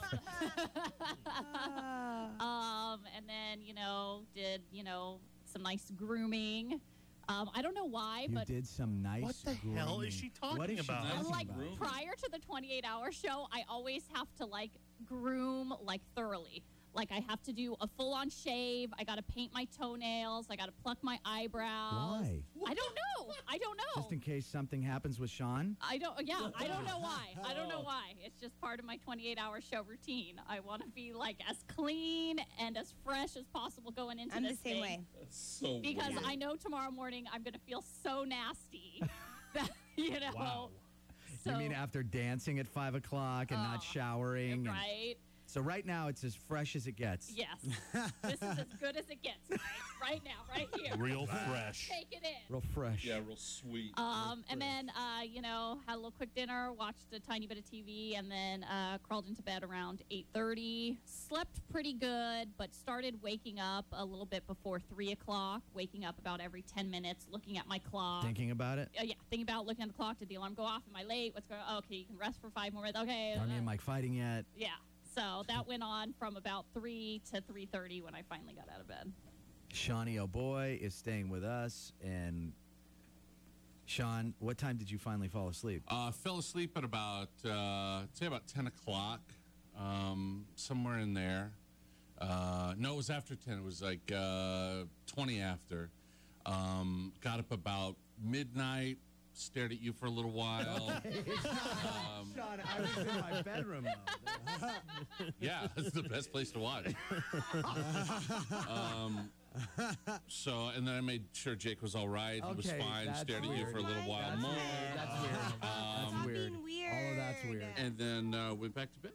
um, and then, you know, did, you know, some nice grooming. Um, I don't know why, You but did some nice. What the hell is grooming. she What talking is she about? talking like about? prior to the twenty-eight hour show, I always have to like groom like thoroughly. Like I have to do a full on shave. I got to paint my toenails. I got to pluck my eyebrows. Why? I don't know. I don't know. Just in case something happens with Sean. I don't, yeah, I don't know why. I don't know why. It's just part of my twenty-eight hour show routine. I want to be like as clean and as fresh as possible going into I'm the this same thing. way. That's so Because weird. I know tomorrow morning I'm going to feel so nasty that, you know. Wow. So, you mean after dancing at five o'clock and Oh, not showering? and- right? So right now it's as fresh as it gets. Yes. This is as good as it gets, right? Right now, right here. Real fresh. Take it in. Real fresh. Yeah, real sweet. Um, and then, uh, you know, had a little quick dinner, watched a tiny bit of T V, and then uh, crawled into bed around eight thirty. Slept pretty good, but started waking up a little bit before three o'clock, waking up about every ten minutes, looking at my clock. Thinking about it? Uh, yeah, thinking about looking at the clock. Did the alarm go off? Am I late? What's going on? Okay, you can rest for five more minutes. Okay. Are me and Mike fighting yet? Yeah. So that went on from about three to three thirty when I finally got out of bed. Shawnee O'Boy is staying with us. And Sean, what time did you finally fall asleep? Uh, fell asleep at about, uh, say about ten o'clock, um, somewhere in there. Uh, no, it was after ten. It was like uh, twenty after. Um, got up about midnight, stared at you for a little while. um, Sean, I was in my bedroom, though. Yeah, that's the best place to watch. um, so, and then I made sure Jake was all right. He was Okay, fine. that's Stared at you weird. for a little while That's more. weird. That's weird. Um, That's weird. Being weird. All of that's weird. And then uh, went back to bed.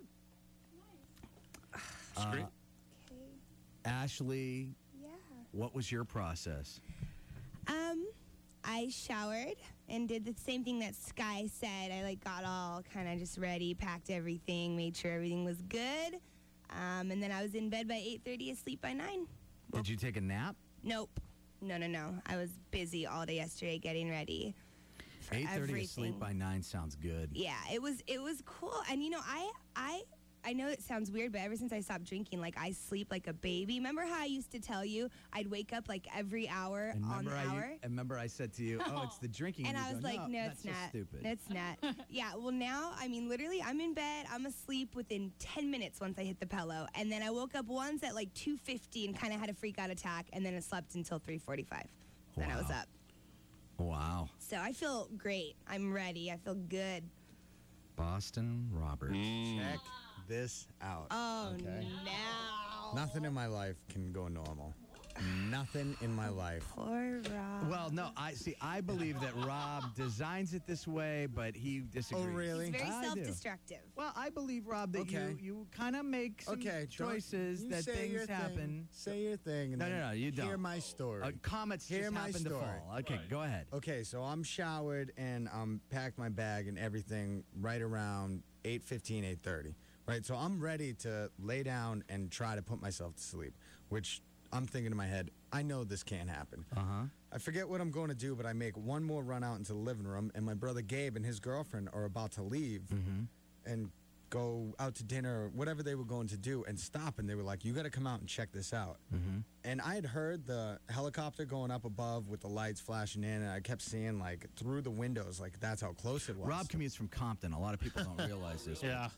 It's Uh, great. Ashley, Yeah. what was your process? Um, I showered and did the same thing that Sky said. I like got all kind of just ready, packed everything, made sure everything was good. Um, and then I was in bed by eight thirty, asleep by nine. Did you take a nap? Nope. No, no, no. I was busy all day yesterday getting ready. for eight thirty everything. asleep by nine sounds good. Yeah, it was it was cool. And you know, I I I know it sounds weird, but ever since I stopped drinking, like I sleep like a baby. Remember how I used to tell you I'd wake up like every hour And on remember, the I, hour? and remember I said to you, oh, it's the drinking. And you I was go, like, no, that's it's just not. stupid. No, it's not. Yeah, well, now, I mean, literally, I'm in bed. I'm asleep within ten minutes once I hit the pillow. And then I woke up once at like two fifty and kind of had a freak out attack. And then I slept until three forty-five. Then I was Wow. up. Wow. So I feel great. I'm ready. I feel good. Boston Roberts. Check this out. Oh, okay? no. Nothing in my life can go normal. Nothing in my life. Poor Rob. Well, no, I see. I believe that Rob designs it this way, but he disagrees. Oh, really? He's very I do. self-destructive. Well, I believe, Rob, that Okay. you, you kind of make some Okay, don't- choices you that say your things thing. happen. Say your thing. And No, then no, no, you Hear don't. my story. Uh, comets Hear just my happen to story. fall. Okay, go ahead. Okay, so I'm showered and I'm packed my bag and everything right around eight fifteen, eight thirty. Right, so I'm ready to lay down and try to put myself to sleep, which I'm thinking in my head, I know this can't happen. Uh-huh. I forget what I'm going to do, but I make one more run out into the living room, and my brother Gabe and his girlfriend are about to leave Mm-hmm. and go out to dinner or whatever they were going to do and stop, and they were like, you got to come out and check this out. Mm-hmm. And I had heard the helicopter going up above with the lights flashing in, and I kept seeing, like, through the windows, like, that's how close it was. Rob commutes from Compton. A lot of people don't realize this. Yeah.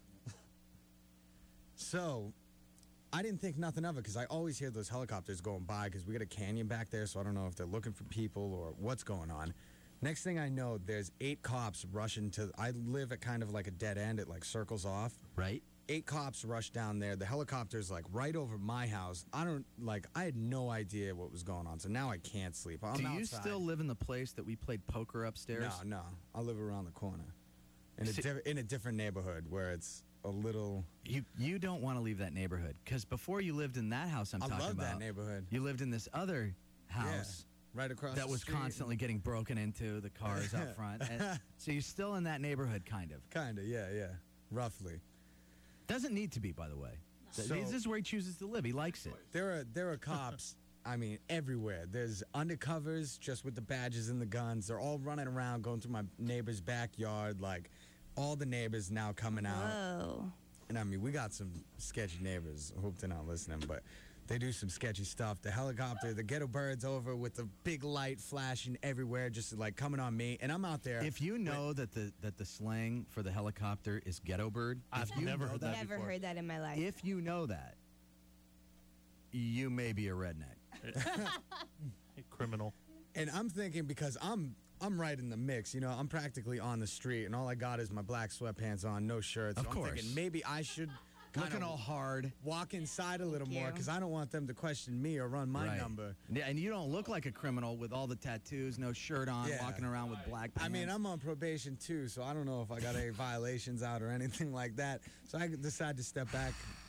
So I didn't think nothing of it because I always hear those helicopters going by because we got a canyon back there, so I don't know if they're looking for people or what's going on. Next thing I know, there's eight cops rushing to. I live at kind of like a dead end. It like circles off. Right. Eight cops rush down there. The helicopter's like right over my house. I don't like. I had no idea what was going on, so now I can't sleep. I'm Do you outside. still live in the place that we played poker upstairs? No, no. I live around the corner in a See- diff- in a different neighborhood where it's a little. You you don't want to leave that neighborhood because before you lived in that house I'm I talking love about, that neighborhood. you lived in this other house Right across that the was street. constantly getting broken into, the cars out front. And so you're still in that neighborhood, kind of. Kind of, yeah, yeah, roughly. Doesn't need to be, by the way. Th- So- this is where he chooses to live. He likes it. There are there are cops. I mean, everywhere. There's undercovers just with the badges and the guns. They're all running around, going through my neighbor's backyard. Like, all the neighbors now coming out. Whoa. And I mean, we got some sketchy neighbors. I hope they're not listening, but they do some sketchy stuff. The helicopter, the ghetto birds over with the big light flashing everywhere, just like coming on me. And I'm out there. If you know that the that the slang for the helicopter is ghetto bird, I've if you never know heard that Never before. heard that in my life. If you know that, you may be a redneck. Criminal. And I'm thinking because I'm I'm right in the mix, you know, I'm practically on the street, and all I got is my black sweatpants on, no shirt. So Of I'm course. thinking maybe I should Looking kinda all hard. walk inside a little Thank more you. because I don't want them to question me or run my Right. number. Yeah, and you don't look like a criminal with all the tattoos, no shirt on, Yeah. walking around with black pants. I mean, I'm on probation too, so I don't know if I got any violations out or anything like that. So I decided to step back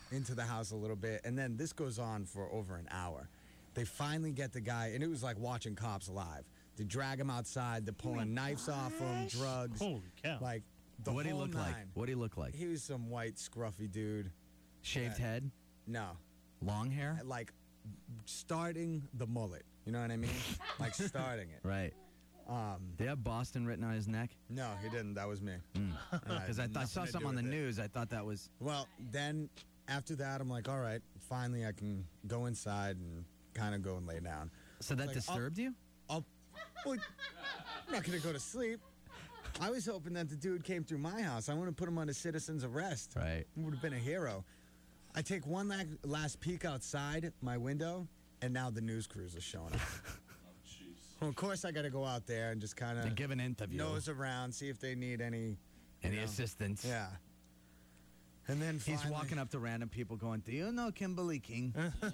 into the house a little bit, and then this goes on for over an hour. They finally get the guy, and it was like watching Cops Alive. They drag him outside. They're pulling knives off him, drugs. Holy cow. Like, the What'd he whole look like? nine. What'd he look like? He was some white, scruffy dude. Shaved Yeah. head? No. Long hair? Like, starting the mullet. You know what I mean? Like, starting it. Right. Um, Did he have Boston written on his neck? no, he didn't. That was me. Because I, th- I saw something on the news. I thought that was. Well, then after that, I'm like, all right, finally I can go inside and kind of go and lay down. So that Like, disturbed you? I'll, well, I'm not going to go to sleep. I was hoping that the dude came through my house. I wouldn't put him under citizen's arrest. Right. He would have been a hero. I take one la- last peek outside my window, and now the news crews are showing up. Well, of course, I got to go out there and just kind And of give an interview. nose around, see if they need any you Any know. assistance? Yeah. And then He's finally- walking up to random people going, do you know Kimberly King?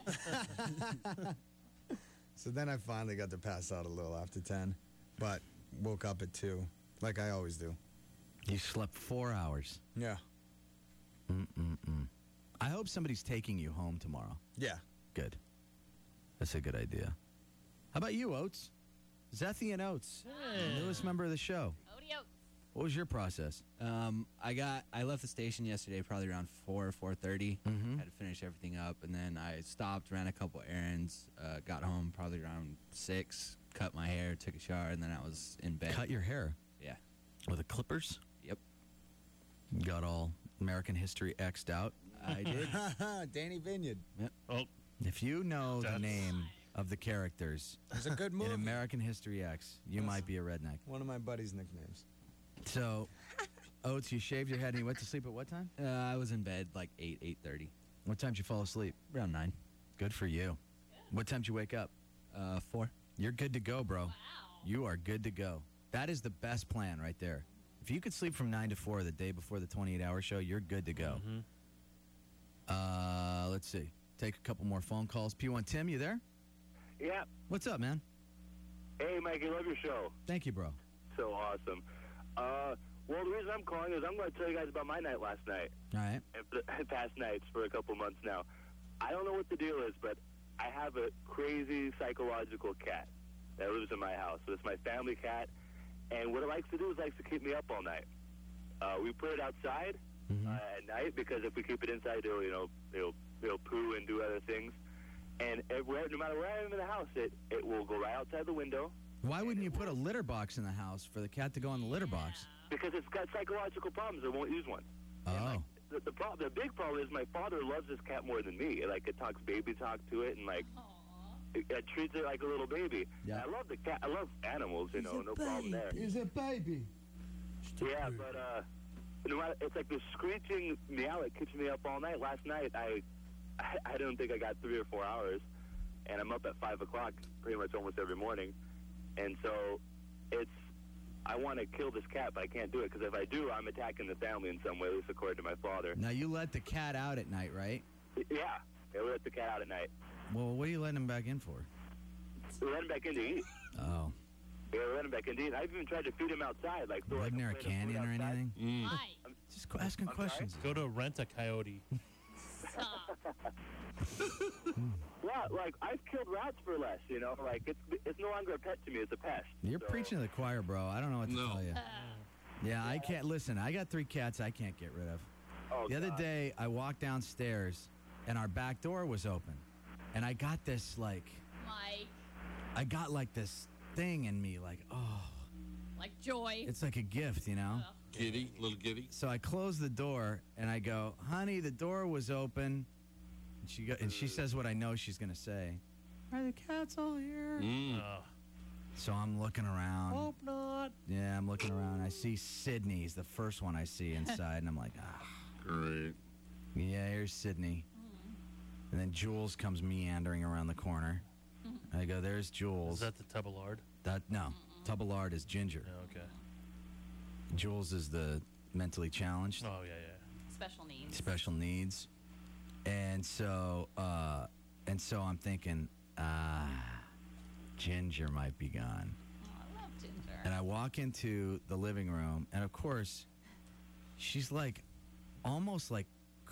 So then I finally got to pass out a little after ten, but woke up at two, like I always do. You slept four hours. Yeah. Mm-mm-mm. I hope somebody's taking you home tomorrow. Yeah. Good. That's a good idea. How about you, Oates? Zethian Oates, newest member of the show. Odie Oates. What was your process? Um, I got I left the station yesterday, probably around four four thirty. Mhm. Had to finish everything up, and then I stopped, ran a couple errands, uh, got home probably around six, cut my hair, took a shower, and then I was in bed. Cut your hair Yeah. with the clippers? Yep. Got all American history X'd out. I did. Danny Vineyard. Yep. Oh, If you know the That's- name of the characters It's a good in movie. American History X, you might be a redneck. One of my buddy's nicknames. So, Oates, you shaved your head and you went to sleep at what time? Uh, I was in bed like eight eight thirty, What time did you fall asleep? around nine. Good for you. What time did you wake up? Uh, four. You're good to go, bro. You are good to go. That is the best plan right there. If you could sleep from nine to four the day before the twenty-eight hour show, you're good to go. Mm-hmm. Uh, let's see. Take a couple more phone calls. P one Tim, you there? Yeah. What's up, man? Hey, Mike, I love your show. Thank you, bro. So awesome. Uh, well, the reason I'm calling is I'm going to tell you guys about my night last night. All right. And for the past nights for a couple months now. I don't know what the deal is, but I have a crazy psychological cat that lives in my house. So it's my family cat, and what it likes to do is likes to keep me up all night. Uh, we put it outside Mm-hmm. uh, at night because if we keep it inside, it'll you know it'll it'll poo and do other things. And it, where- no matter where I am in the house, it it will go right outside the window Why wouldn't you put a litter box in the house for the cat to go in the litter box? because it's got psychological problems. It won't use one. Oh. The the, pro- the big problem is my father loves this cat more than me. Like it talks baby talk to it and like it, it treats it like a little baby. Yeah. I love the cat. I love animals. You know, no problem there. He's a baby. Yeah, but uh, no matter, it's like this screeching meow that keeps me up all night. Last night, I, I, I don't think I got three or four hours, and I'm up at five o'clock pretty much almost every morning, and so it's. I want to kill this cat, but I can't do it because if I do, I'm attacking the family in some way, at least according to my father. Now, you let the cat out at night, right? Yeah, yeah, we let the cat out at night. Well, what are you letting him back in for? We let him back in to eat. Oh. Yeah, we let him back in to eat. I've even tried to feed him outside, like throw like, Wasn't there a plate of food canyon or outside. anything? Mm. Why? Just qu- asking I'm sorry? questions. Go to rent a coyote. Stop. Yeah, like I've killed rats for less. You know, like it's it's no longer a pet to me; it's a pest. You're So- preaching to the choir, bro. I don't know what to No. tell you. Yeah, I can't. Listen, I got three cats I can't get rid of. Oh, The other God. day, I walked downstairs, and our back door was open. And I got this, like, Mike, I got, like, this thing in me, like, oh, like joy. it's like a gift, you know? Giddy, little giddy. So I close the door, and I go, honey, the door was open. And she, go, and she says what I know she's going to say. Are the cats all here? Mm. Uh, So I'm looking around. hope not. Yeah, I'm looking around. I see Sydney's the first one I see inside, and I'm like, ah, Great. yeah, here's Sydney. And then Jules comes meandering around the corner. I go, there's Is Jules. that the Tuballard? That no, Tuballard is Ginger. Yeah, okay. Jules is the mentally challenged, Oh, yeah, yeah. Special needs. special needs, and so uh, and so I'm thinking, ah, Ginger might be gone. Oh, I love Ginger. And I walk into the living room, and of course, she's like almost like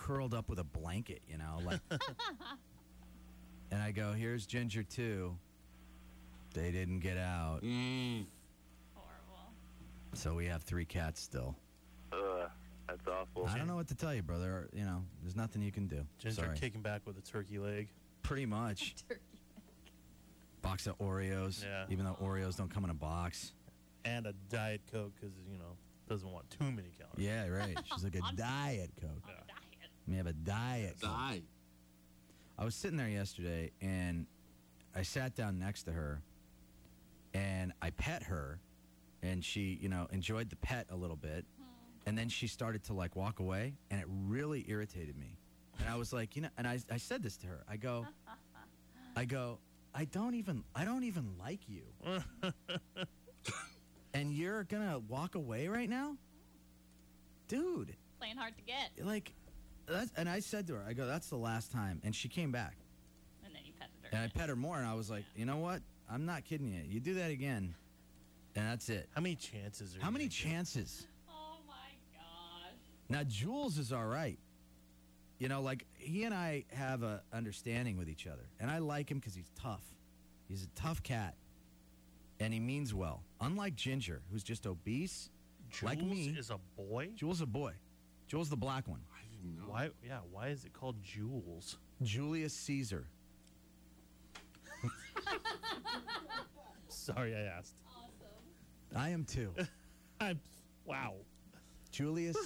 curled up with a blanket, you know, like. And I go, here's Ginger two. They didn't get out. Mm. Horrible. So we have three cats still. Ugh, that's awful. I don't know what to tell you, brother. You know, there's nothing you can do. Ginger Sorry. kicking back with a turkey leg. Pretty much. Turkey. Box of Oreos. Yeah. Even though Oreos don't come in a box. And a Diet Coke because, you know, doesn't want too many calories. Yeah, right. She's like a Diet Coke. On a diet. We have a Diet Coke. Die. I was sitting there yesterday, and I sat down next to her, and I pet her, and she, you know, enjoyed the pet a little bit, and then she started to, like, walk away, and it really irritated me. And I was like, you know, and I, I said this to her. I go, I go, I don't even, I don't even like you. And you're going to walk away right now? Dude. Playing hard to get. Like, that's, and I said to her, I go, that's the last time. And she came back. And then you petted her. And I pet her more, and I was like, you know what? I'm not kidding you. You do that again, and that's it. How many chances are How you many gonna get? chances? Oh my gosh. Now, Jules is all right. You know, like, he and I have a understanding with each other. And I like him because he's tough. He's a tough cat. And he means well. Unlike Ginger, who's just obese, like Jules me. is a boy? Jules a boy. Jules the black one. I didn't know. Why? Yeah, why is it called Jules? Julius Caesar. Sorry I asked. Awesome. I am too. I'm, wow. Julius.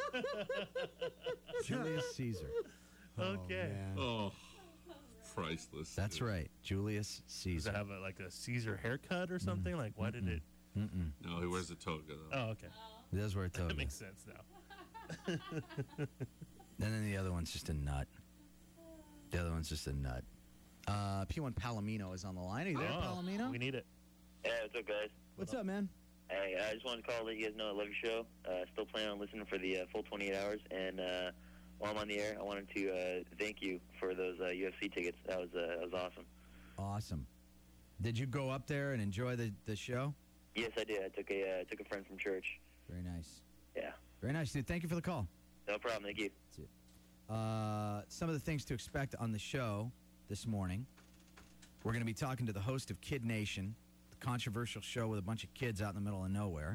Julius Caesar. Okay. Oh, priceless. That's dude. right. Julius Does Caesar. it have a, like a Caesar haircut or something? Like, why did it? Mm-mm. No, he wears a toga, though. Oh, okay. He does wear a toga. That makes sense now. And then the other one's just a nut. The other one's just a nut. Uh, P one Palomino is on the line. Are you there, Oh, Palomino? we need it. Hey, what's up, guys? What's up, man? Hey, I just wanted to call and let you guys know I love your show. Uh, still planning on listening for the uh, full twenty-eight hours. And uh, while I'm on the air, I wanted to uh, thank you for those uh, U F C tickets. That was uh, that was awesome. Awesome. Did you go up there and enjoy the, the show? Yes, I did. I took a uh, took a friend from church. Very nice. Yeah, Very nice, dude. Thank you for the call. no problem. Thank you. Uh, some of the things to expect on the show this morning. We're going to be talking to the host of Kid Nation, the controversial show with a bunch of kids out in the middle of nowhere.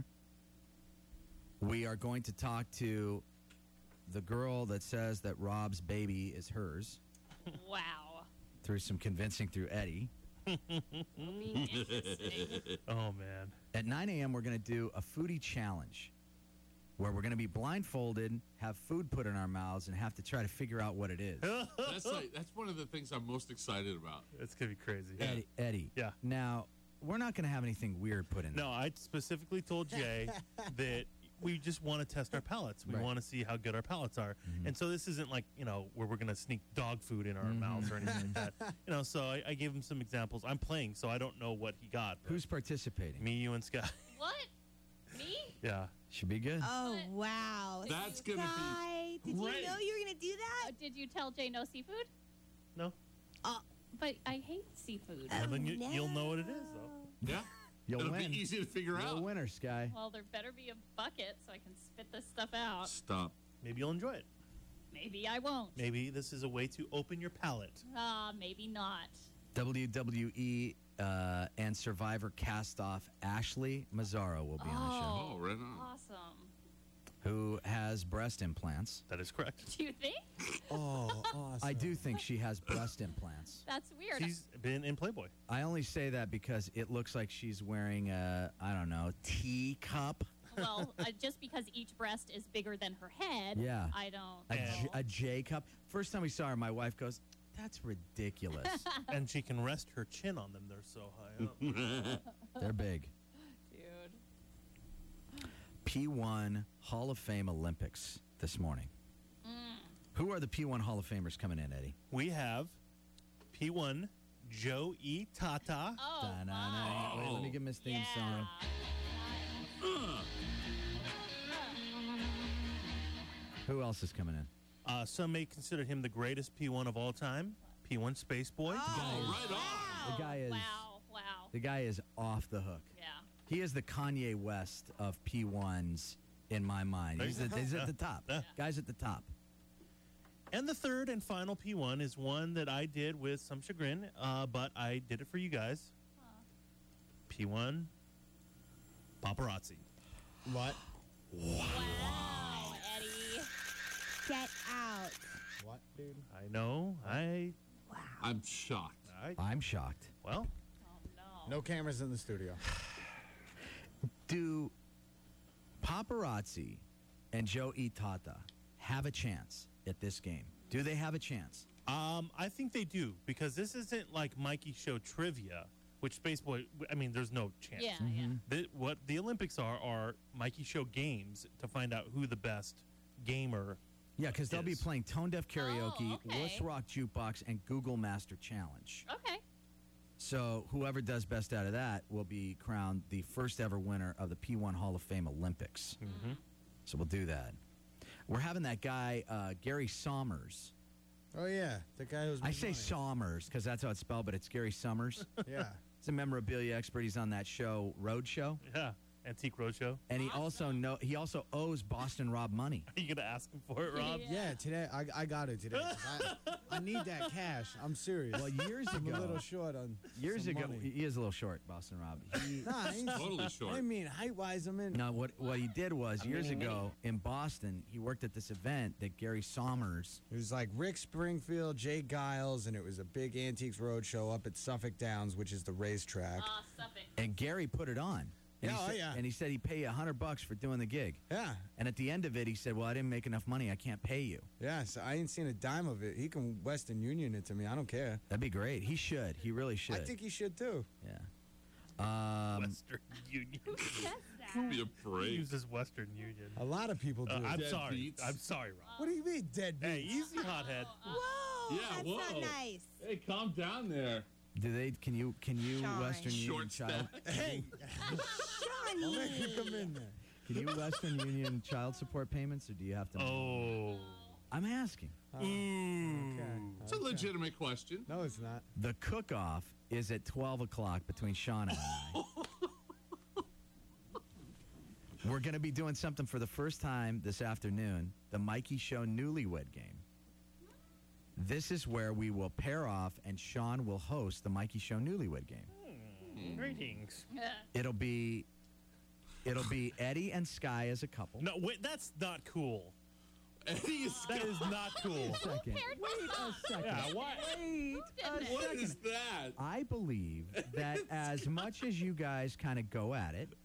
We are going to talk to the girl that says that Rob's baby is hers Wow. through some convincing through Eddie. Will be interesting. Oh, man. At nine a.m., we're going to do a foodie challenge where we're going to be blindfolded, have food put in our mouths, and have to try to figure out what it is. That's like that's one of the things I'm most excited about. It's going to be crazy. Eddie, Eddie. Yeah. Now, we're not going to have anything weird put in there. No, I specifically told Jay that we just want to test our palates. We Right. want to see how good our palates are. And so this isn't like, you know, where we're going to sneak dog food in our mouths or anything like that. You know, so I, I gave him some examples. I'm playing, so I don't know what he got. but Who's participating? me, you, and Sky. What? Me? Yeah. Should be good. Oh, What? wow. That's gonna be Sky, did great. you know you were going to do Oh, that? did you tell Jay no seafood? No. But I hate seafood. Well, then you, you'll know what it is, though. Yeah, You'll it'll win. be easy to figure You're a out. winner, Sky. Well, there better be a bucket so I can spit this stuff out. Stop. Maybe you'll enjoy it. Maybe I won't. Maybe this is a way to open your palate. Ah, maybe not. W W E uh, and Survivor cast-off Ashley Mazzaro will be on the show, Oh, right on. Awesome. who has breast implants. That is correct. Do you think? Oh, awesome. I do think she has breast implants. That's weird. She's been in Playboy. I only say that because it looks like she's wearing a, I don't know, teacup. Well, uh, just because each breast is bigger than her head, Yeah. I don't A, know. J, a J cup. First time we saw her, my wife goes, "That's ridiculous." And she can rest her chin on them. They're so high up. They're big. Dude. P one Hall of Fame Olympics this morning. Mm. Who are the P one Hall of Famers coming in, Eddie? We have P one Joe E. Tata. Oh, Da-na-na. Wait, let me get Miss theme yeah. song. Who else is coming in? Uh, some may consider him the greatest P one of all time. P one Space Boy. Oh, right on. The guy is Wow, wow. the guy is off the hook. Yeah. He is the Kanye West of P ones in my mind. He's, the, he's at the top. Yeah. Guy's at the top. And the third and final P one is one that I did with some chagrin, uh, but I did it for you guys. P one paparazzi. What? Wow, Eddie. Get out. What, dude? I know. I. I'm shocked. I I'm shocked. well, No cameras in the studio. Do paparazzi and Joe Itata have a chance at this game? Do they have a chance? um, I think they do because this isn't like Mikey Show trivia, which basically, I mean, there's no chance. Yeah, yeah. The, what the Olympics are are Mikey Show games to find out who the best gamer. Yeah, because they'll be is. playing tone deaf karaoke, Oh, okay. Wuss Rock Jukebox, and Google Master Challenge. Okay. So whoever does best out of that will be crowned the first ever winner of the P one Hall of Fame Olympics. Mm-hmm. So we'll do that. We're having that guy, uh, Gary Sommers. Oh, yeah. The guy who's. I say Sommers because that's how it's spelled, but it's Gary Summers. Yeah. He's a memorabilia expert. He's on that show, Roadshow. Yeah, Antique Roadshow. And he also know he also owes Boston Rob money. Are you gonna ask him for it, Rob? Yeah, today. I, I got it today. 'cause I, I need that cash. I'm serious. Well, years I'm ago, a little short on years some ago, money. he is a little short, Boston Rob. He, Nah, I ain't- Totally short. I mean, height-wise, I'm in. no, what what he did was A years mini, ago in Boston, he worked at this event that Gary Sommers. It was like Rick Springfield, Jay Giles, and it was a big Antiques Roadshow up at Suffolk Downs, which is the racetrack. Ah, Suffolk. And Gary put it on. And Yeah, he oh, said, yeah. And he said he'd pay you a hundred bucks for doing the gig. Yeah, And at the end of it, he said, "Well, I didn't make enough money. I can't pay you." yeah. So I ain't seen a dime of it. He can Western Union it to me. I don't care. That'd be great. He should. He really should. I think he should too. Yeah. Um, Western Union. Give me a He break. uses Western Union. A lot of people do. Uh, I'm Dead sorry. beats. I'm sorry, Rob. what do you mean, dead Hey, beats? easy, hothead. Whoa, Yeah, that's whoa. not nice. Hey, calm down there. do they? Can you? Can you Sean. Western Union Short child? stack. Hey, I'll make you come in there. Can you Western Union child support payments, or do you have to? Oh. I'm asking. Uh, Ooh. okay. It's a legitimate question. No, it's not. The cook-off is at twelve o'clock between Sean and I. We're going to be doing something for the first time this afternoon, the Mikey Show Newlywed Game. This is where we will pair off, and Sean will host the Mikey Show Newlywed Game. Greetings. It'll be, it'll be Eddie and Sky as a couple. No, wait, that's not cool. Eddie is That is not cool. Second. Wait a second. Yeah, what? Wait a What second. is that? I believe that as much as you guys kind of go at it,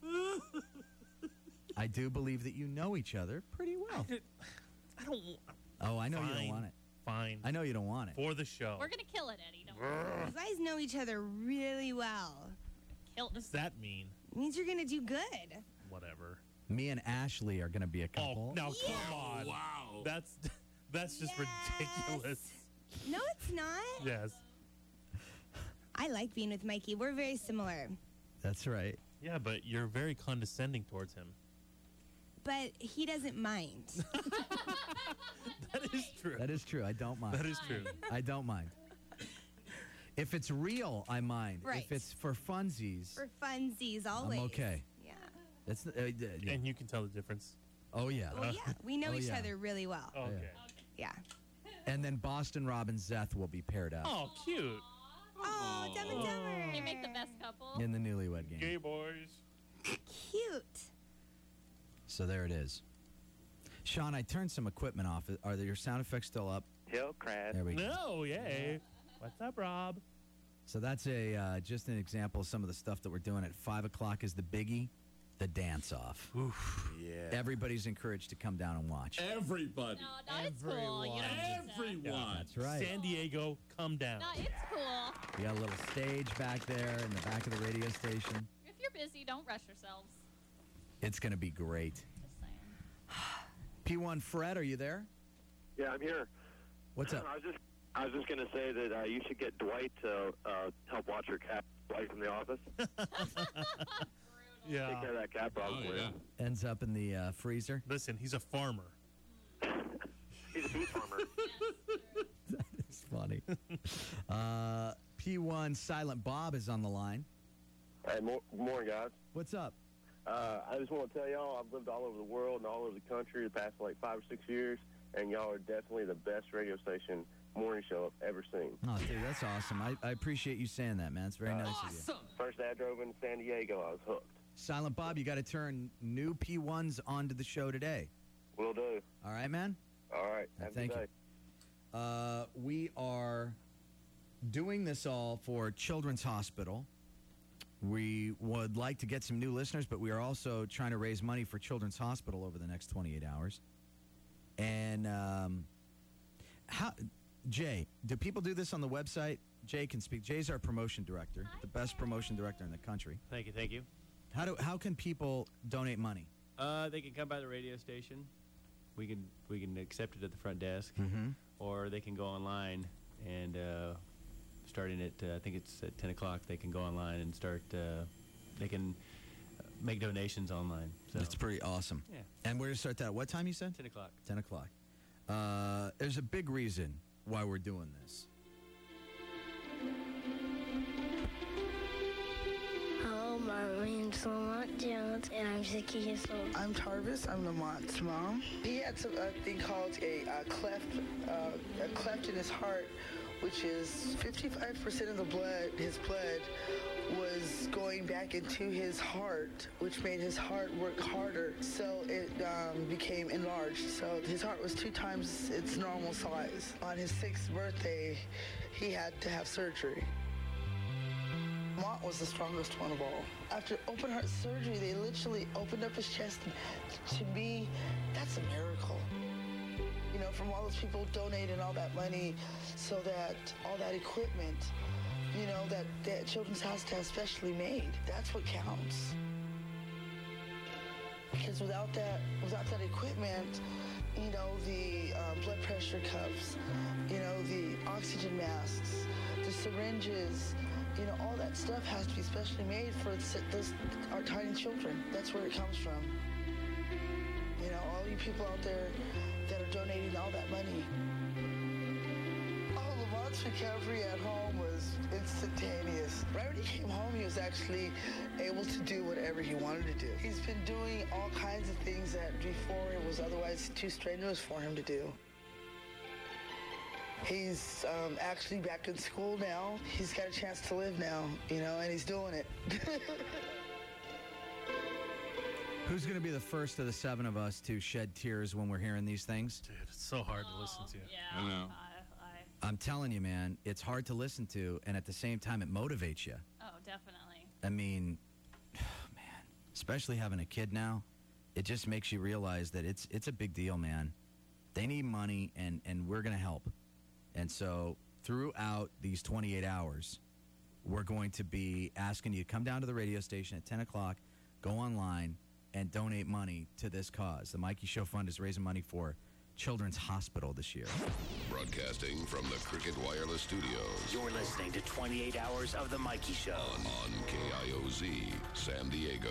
I do believe that you know each other pretty well. I don't. Oh, I know you don't Fine. want it. Fine. I know you don't want it. For the show. We're gonna kill it, Eddie. Don't worry. You guys know each other really well. Kill What does that mean? It means you're gonna do good. Whatever. Me and Ashley are going to be a couple. Oh, now come on. Wow. That's that's just Yes. ridiculous. No, it's not. Yes. I like being with Mikey. We're very similar. That's right. Yeah, but you're very condescending towards him. But he doesn't mind. That is true. That is true. I don't mind. That is true. I don't mind. If it's real, I mind. Right. If it's for funsies, For funsies, always. I'm okay. Yeah. That's uh, uh, yeah. And you can tell the difference. Oh yeah. Well, yeah. We know Oh, each yeah. other really well. Okay. Yeah. And then Boston Rob and Zeth will be paired up Oh, cute. Oh, Dumb and Dumber. They make the best couple. in the newlywed game. Gay boys. Cute. So there it is. Sean, I turned some equipment off. Are there, your sound effects still up? Hill crash. There we go. No, yay. What's up, Rob? So that's a uh, just an example of some of the stuff that we're doing at five o'clock. Is the biggie, the dance off. Oof. Yeah. Everybody's encouraged to come down and watch. Everybody. No, no, it's cool. You don't need to. Everyone. That's right. San Diego, come down. No, it's cool. We got a little stage back there in the back of the radio station. If you're busy, don't rush yourselves. It's going to be great. Just saying. P one Fred, are you there? Yeah, I'm here. What's up? I was just, I was just gonna say that uh, you should get Dwight to uh, help watch your cat. Dwight from the office. Yeah. Take care of that cat problem Oh, for you. yeah. Ends up in the uh, freezer. Listen, he's a farmer. He's a beef farmer. It's funny. uh, P one Silent Bob is on the line. Hey, more, morning, guys. What's up? Uh, I just want to tell y'all I've lived all over the world and all over the country the past like five or six years, and y'all are definitely the best radio station morning show I've ever seen. Oh, dude, that's awesome. I, I appreciate you saying that, man. It's very nice of you. First day I drove into San Diego, I was hooked. Silent Bob, you got to turn new P ones onto the show today. Will do. All right, man? All right. Uh, Have a thank good you. day. Uh, we are doing this all for Children's Hospital. We would like to get some new listeners, but we are also trying to raise money for Children's Hospital over the next twenty-eight hours. And um, how, Jay, do people do this on the website? Jay can speak. Jay's our promotion director, the best promotion director in the country. Thank you, thank you. How do how can people donate money? Uh, they can come by the radio station. We can we can accept it at the front desk, Mhm. or they can go online and uh, starting at uh, I think it's at ten o'clock. They can go online and start. Uh, they can uh, make donations online. So That's pretty awesome. Yeah. And we're going to start that at what time you said? ten o'clock. ten o'clock. Uh, there's a big reason why we're doing this. Hello, my name's Lamont Jones, and I'm six years old. I'm Tarvis. I'm Lamont's mom. He had some, a thing called a uh, cleft, uh, a cleft in his heart, which is fifty-five percent of the blood, his blood, was going back into his heart, which made his heart work harder. So it um, became enlarged. So his heart was two times its normal size. On his sixth birthday, he had to have surgery. Mont was the strongest one of all. After open heart surgery, they literally opened up his chest. To me, that's a miracle. You know, from all those people donating all that money so that all that equipment, you know, that, that Children's has to have specially made. That's what counts. Because without that, without that equipment, you know, the uh, blood pressure cuffs, you know, the oxygen masks, the syringes, you know, all that stuff has to be specially made for this, our tiny children. That's where it comes from. You know, all you people out there that are donating all that money. Oh, Lamont's recovery at home was instantaneous. Right when he came home, he was actually able to do whatever he wanted to do. He's been doing all kinds of things that before it was otherwise too strenuous for him to do. He's um, actually back in school now. He's got a chance to live now, you know, and he's doing it. Who's going to be the first of the seven of us to shed tears when we're hearing these things? Dude, it's so hard to listen to. Yeah. I know. I'm telling you, man, it's hard to listen to, and at the same time, it motivates you. Oh, definitely. I mean, man, especially having a kid now, it just makes you realize that it's it's a big deal, man. They need money, and, and we're going to help. And so throughout these twenty-eight hours, we're going to be asking you to come down to the radio station at ten o'clock, go online, and donate money to this cause. The Mikey Show Fund is raising money for Children's Hospital this year. Broadcasting from the Cricket Wireless Studios. You're listening to twenty-eight hours of The Mikey Show. On, on K I O Z, San Diego.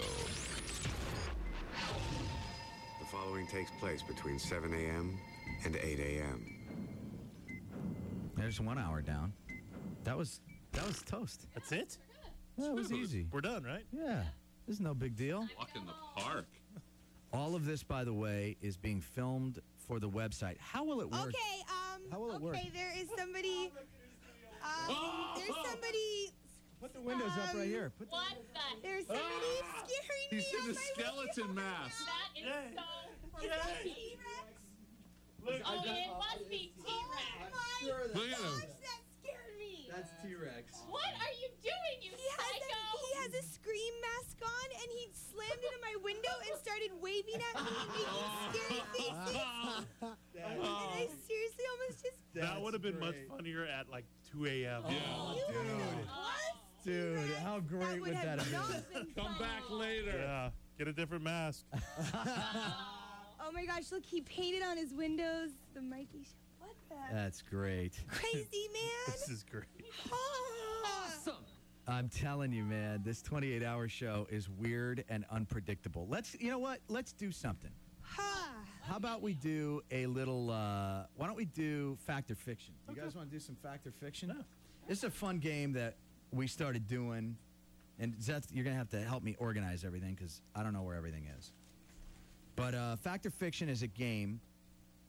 The following takes place between seven a.m. and eight a.m. There's one hour down. That was that was toast. That's it? That was easy. We're done, right? Yeah. This is no big deal. Walk in the park. All of this, by the way, is being filmed for the website. How will it work? Okay, um, How will it okay, work? there is somebody, um, there's somebody, Put the windows up right here. Put What the? there's somebody scaring me He's in on a my skeleton mask. That is Yay. so Is that freaky. T-Rex? Look, Oh, it must be T-Rex. Oh sure my that- Look at him. gosh, that scared me. That's T-Rex. What are you doing, you He has, a, psycho? he has a scream mask on, and he slammed into my window and started waving at me and making scary faces. And I seriously almost just... that would have been much funnier at like two a.m. Yeah. Dude. What? Dude, how great That would that have not been? been Come fun. back later. Yeah. Get a different mask. Oh my gosh, look, he painted on his windows the Mikey Show. What the? That's great. Crazy man. This is great. Awesome. I'm telling you, man, this twenty-eight hour show is weird and unpredictable. Let's, you know what? Let's do something. Ha. How about we do a little, uh, why don't we do fact or fiction? You guys want to do some fact or fiction? Yeah. This is a fun game that we started doing, and Zeth, you're going to have to help me organize everything because I don't know where everything is. But uh, fact or fiction is a game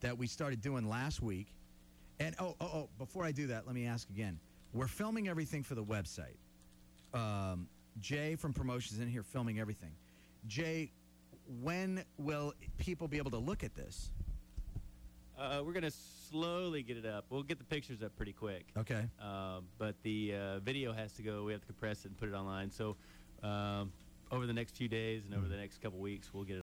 that we started doing last week. And oh, oh, oh, before I do that, let me ask again. We're filming everything for the website. Um, Jay from Promotions in here filming everything. Jay, when will people be able to look at this? Uh, we're going to slowly get it up. We'll get the pictures up pretty quick. Okay. Um, but the uh, video has to go. We have to compress it and put it online. So um, over the next few days and over the next couple weeks, we'll get it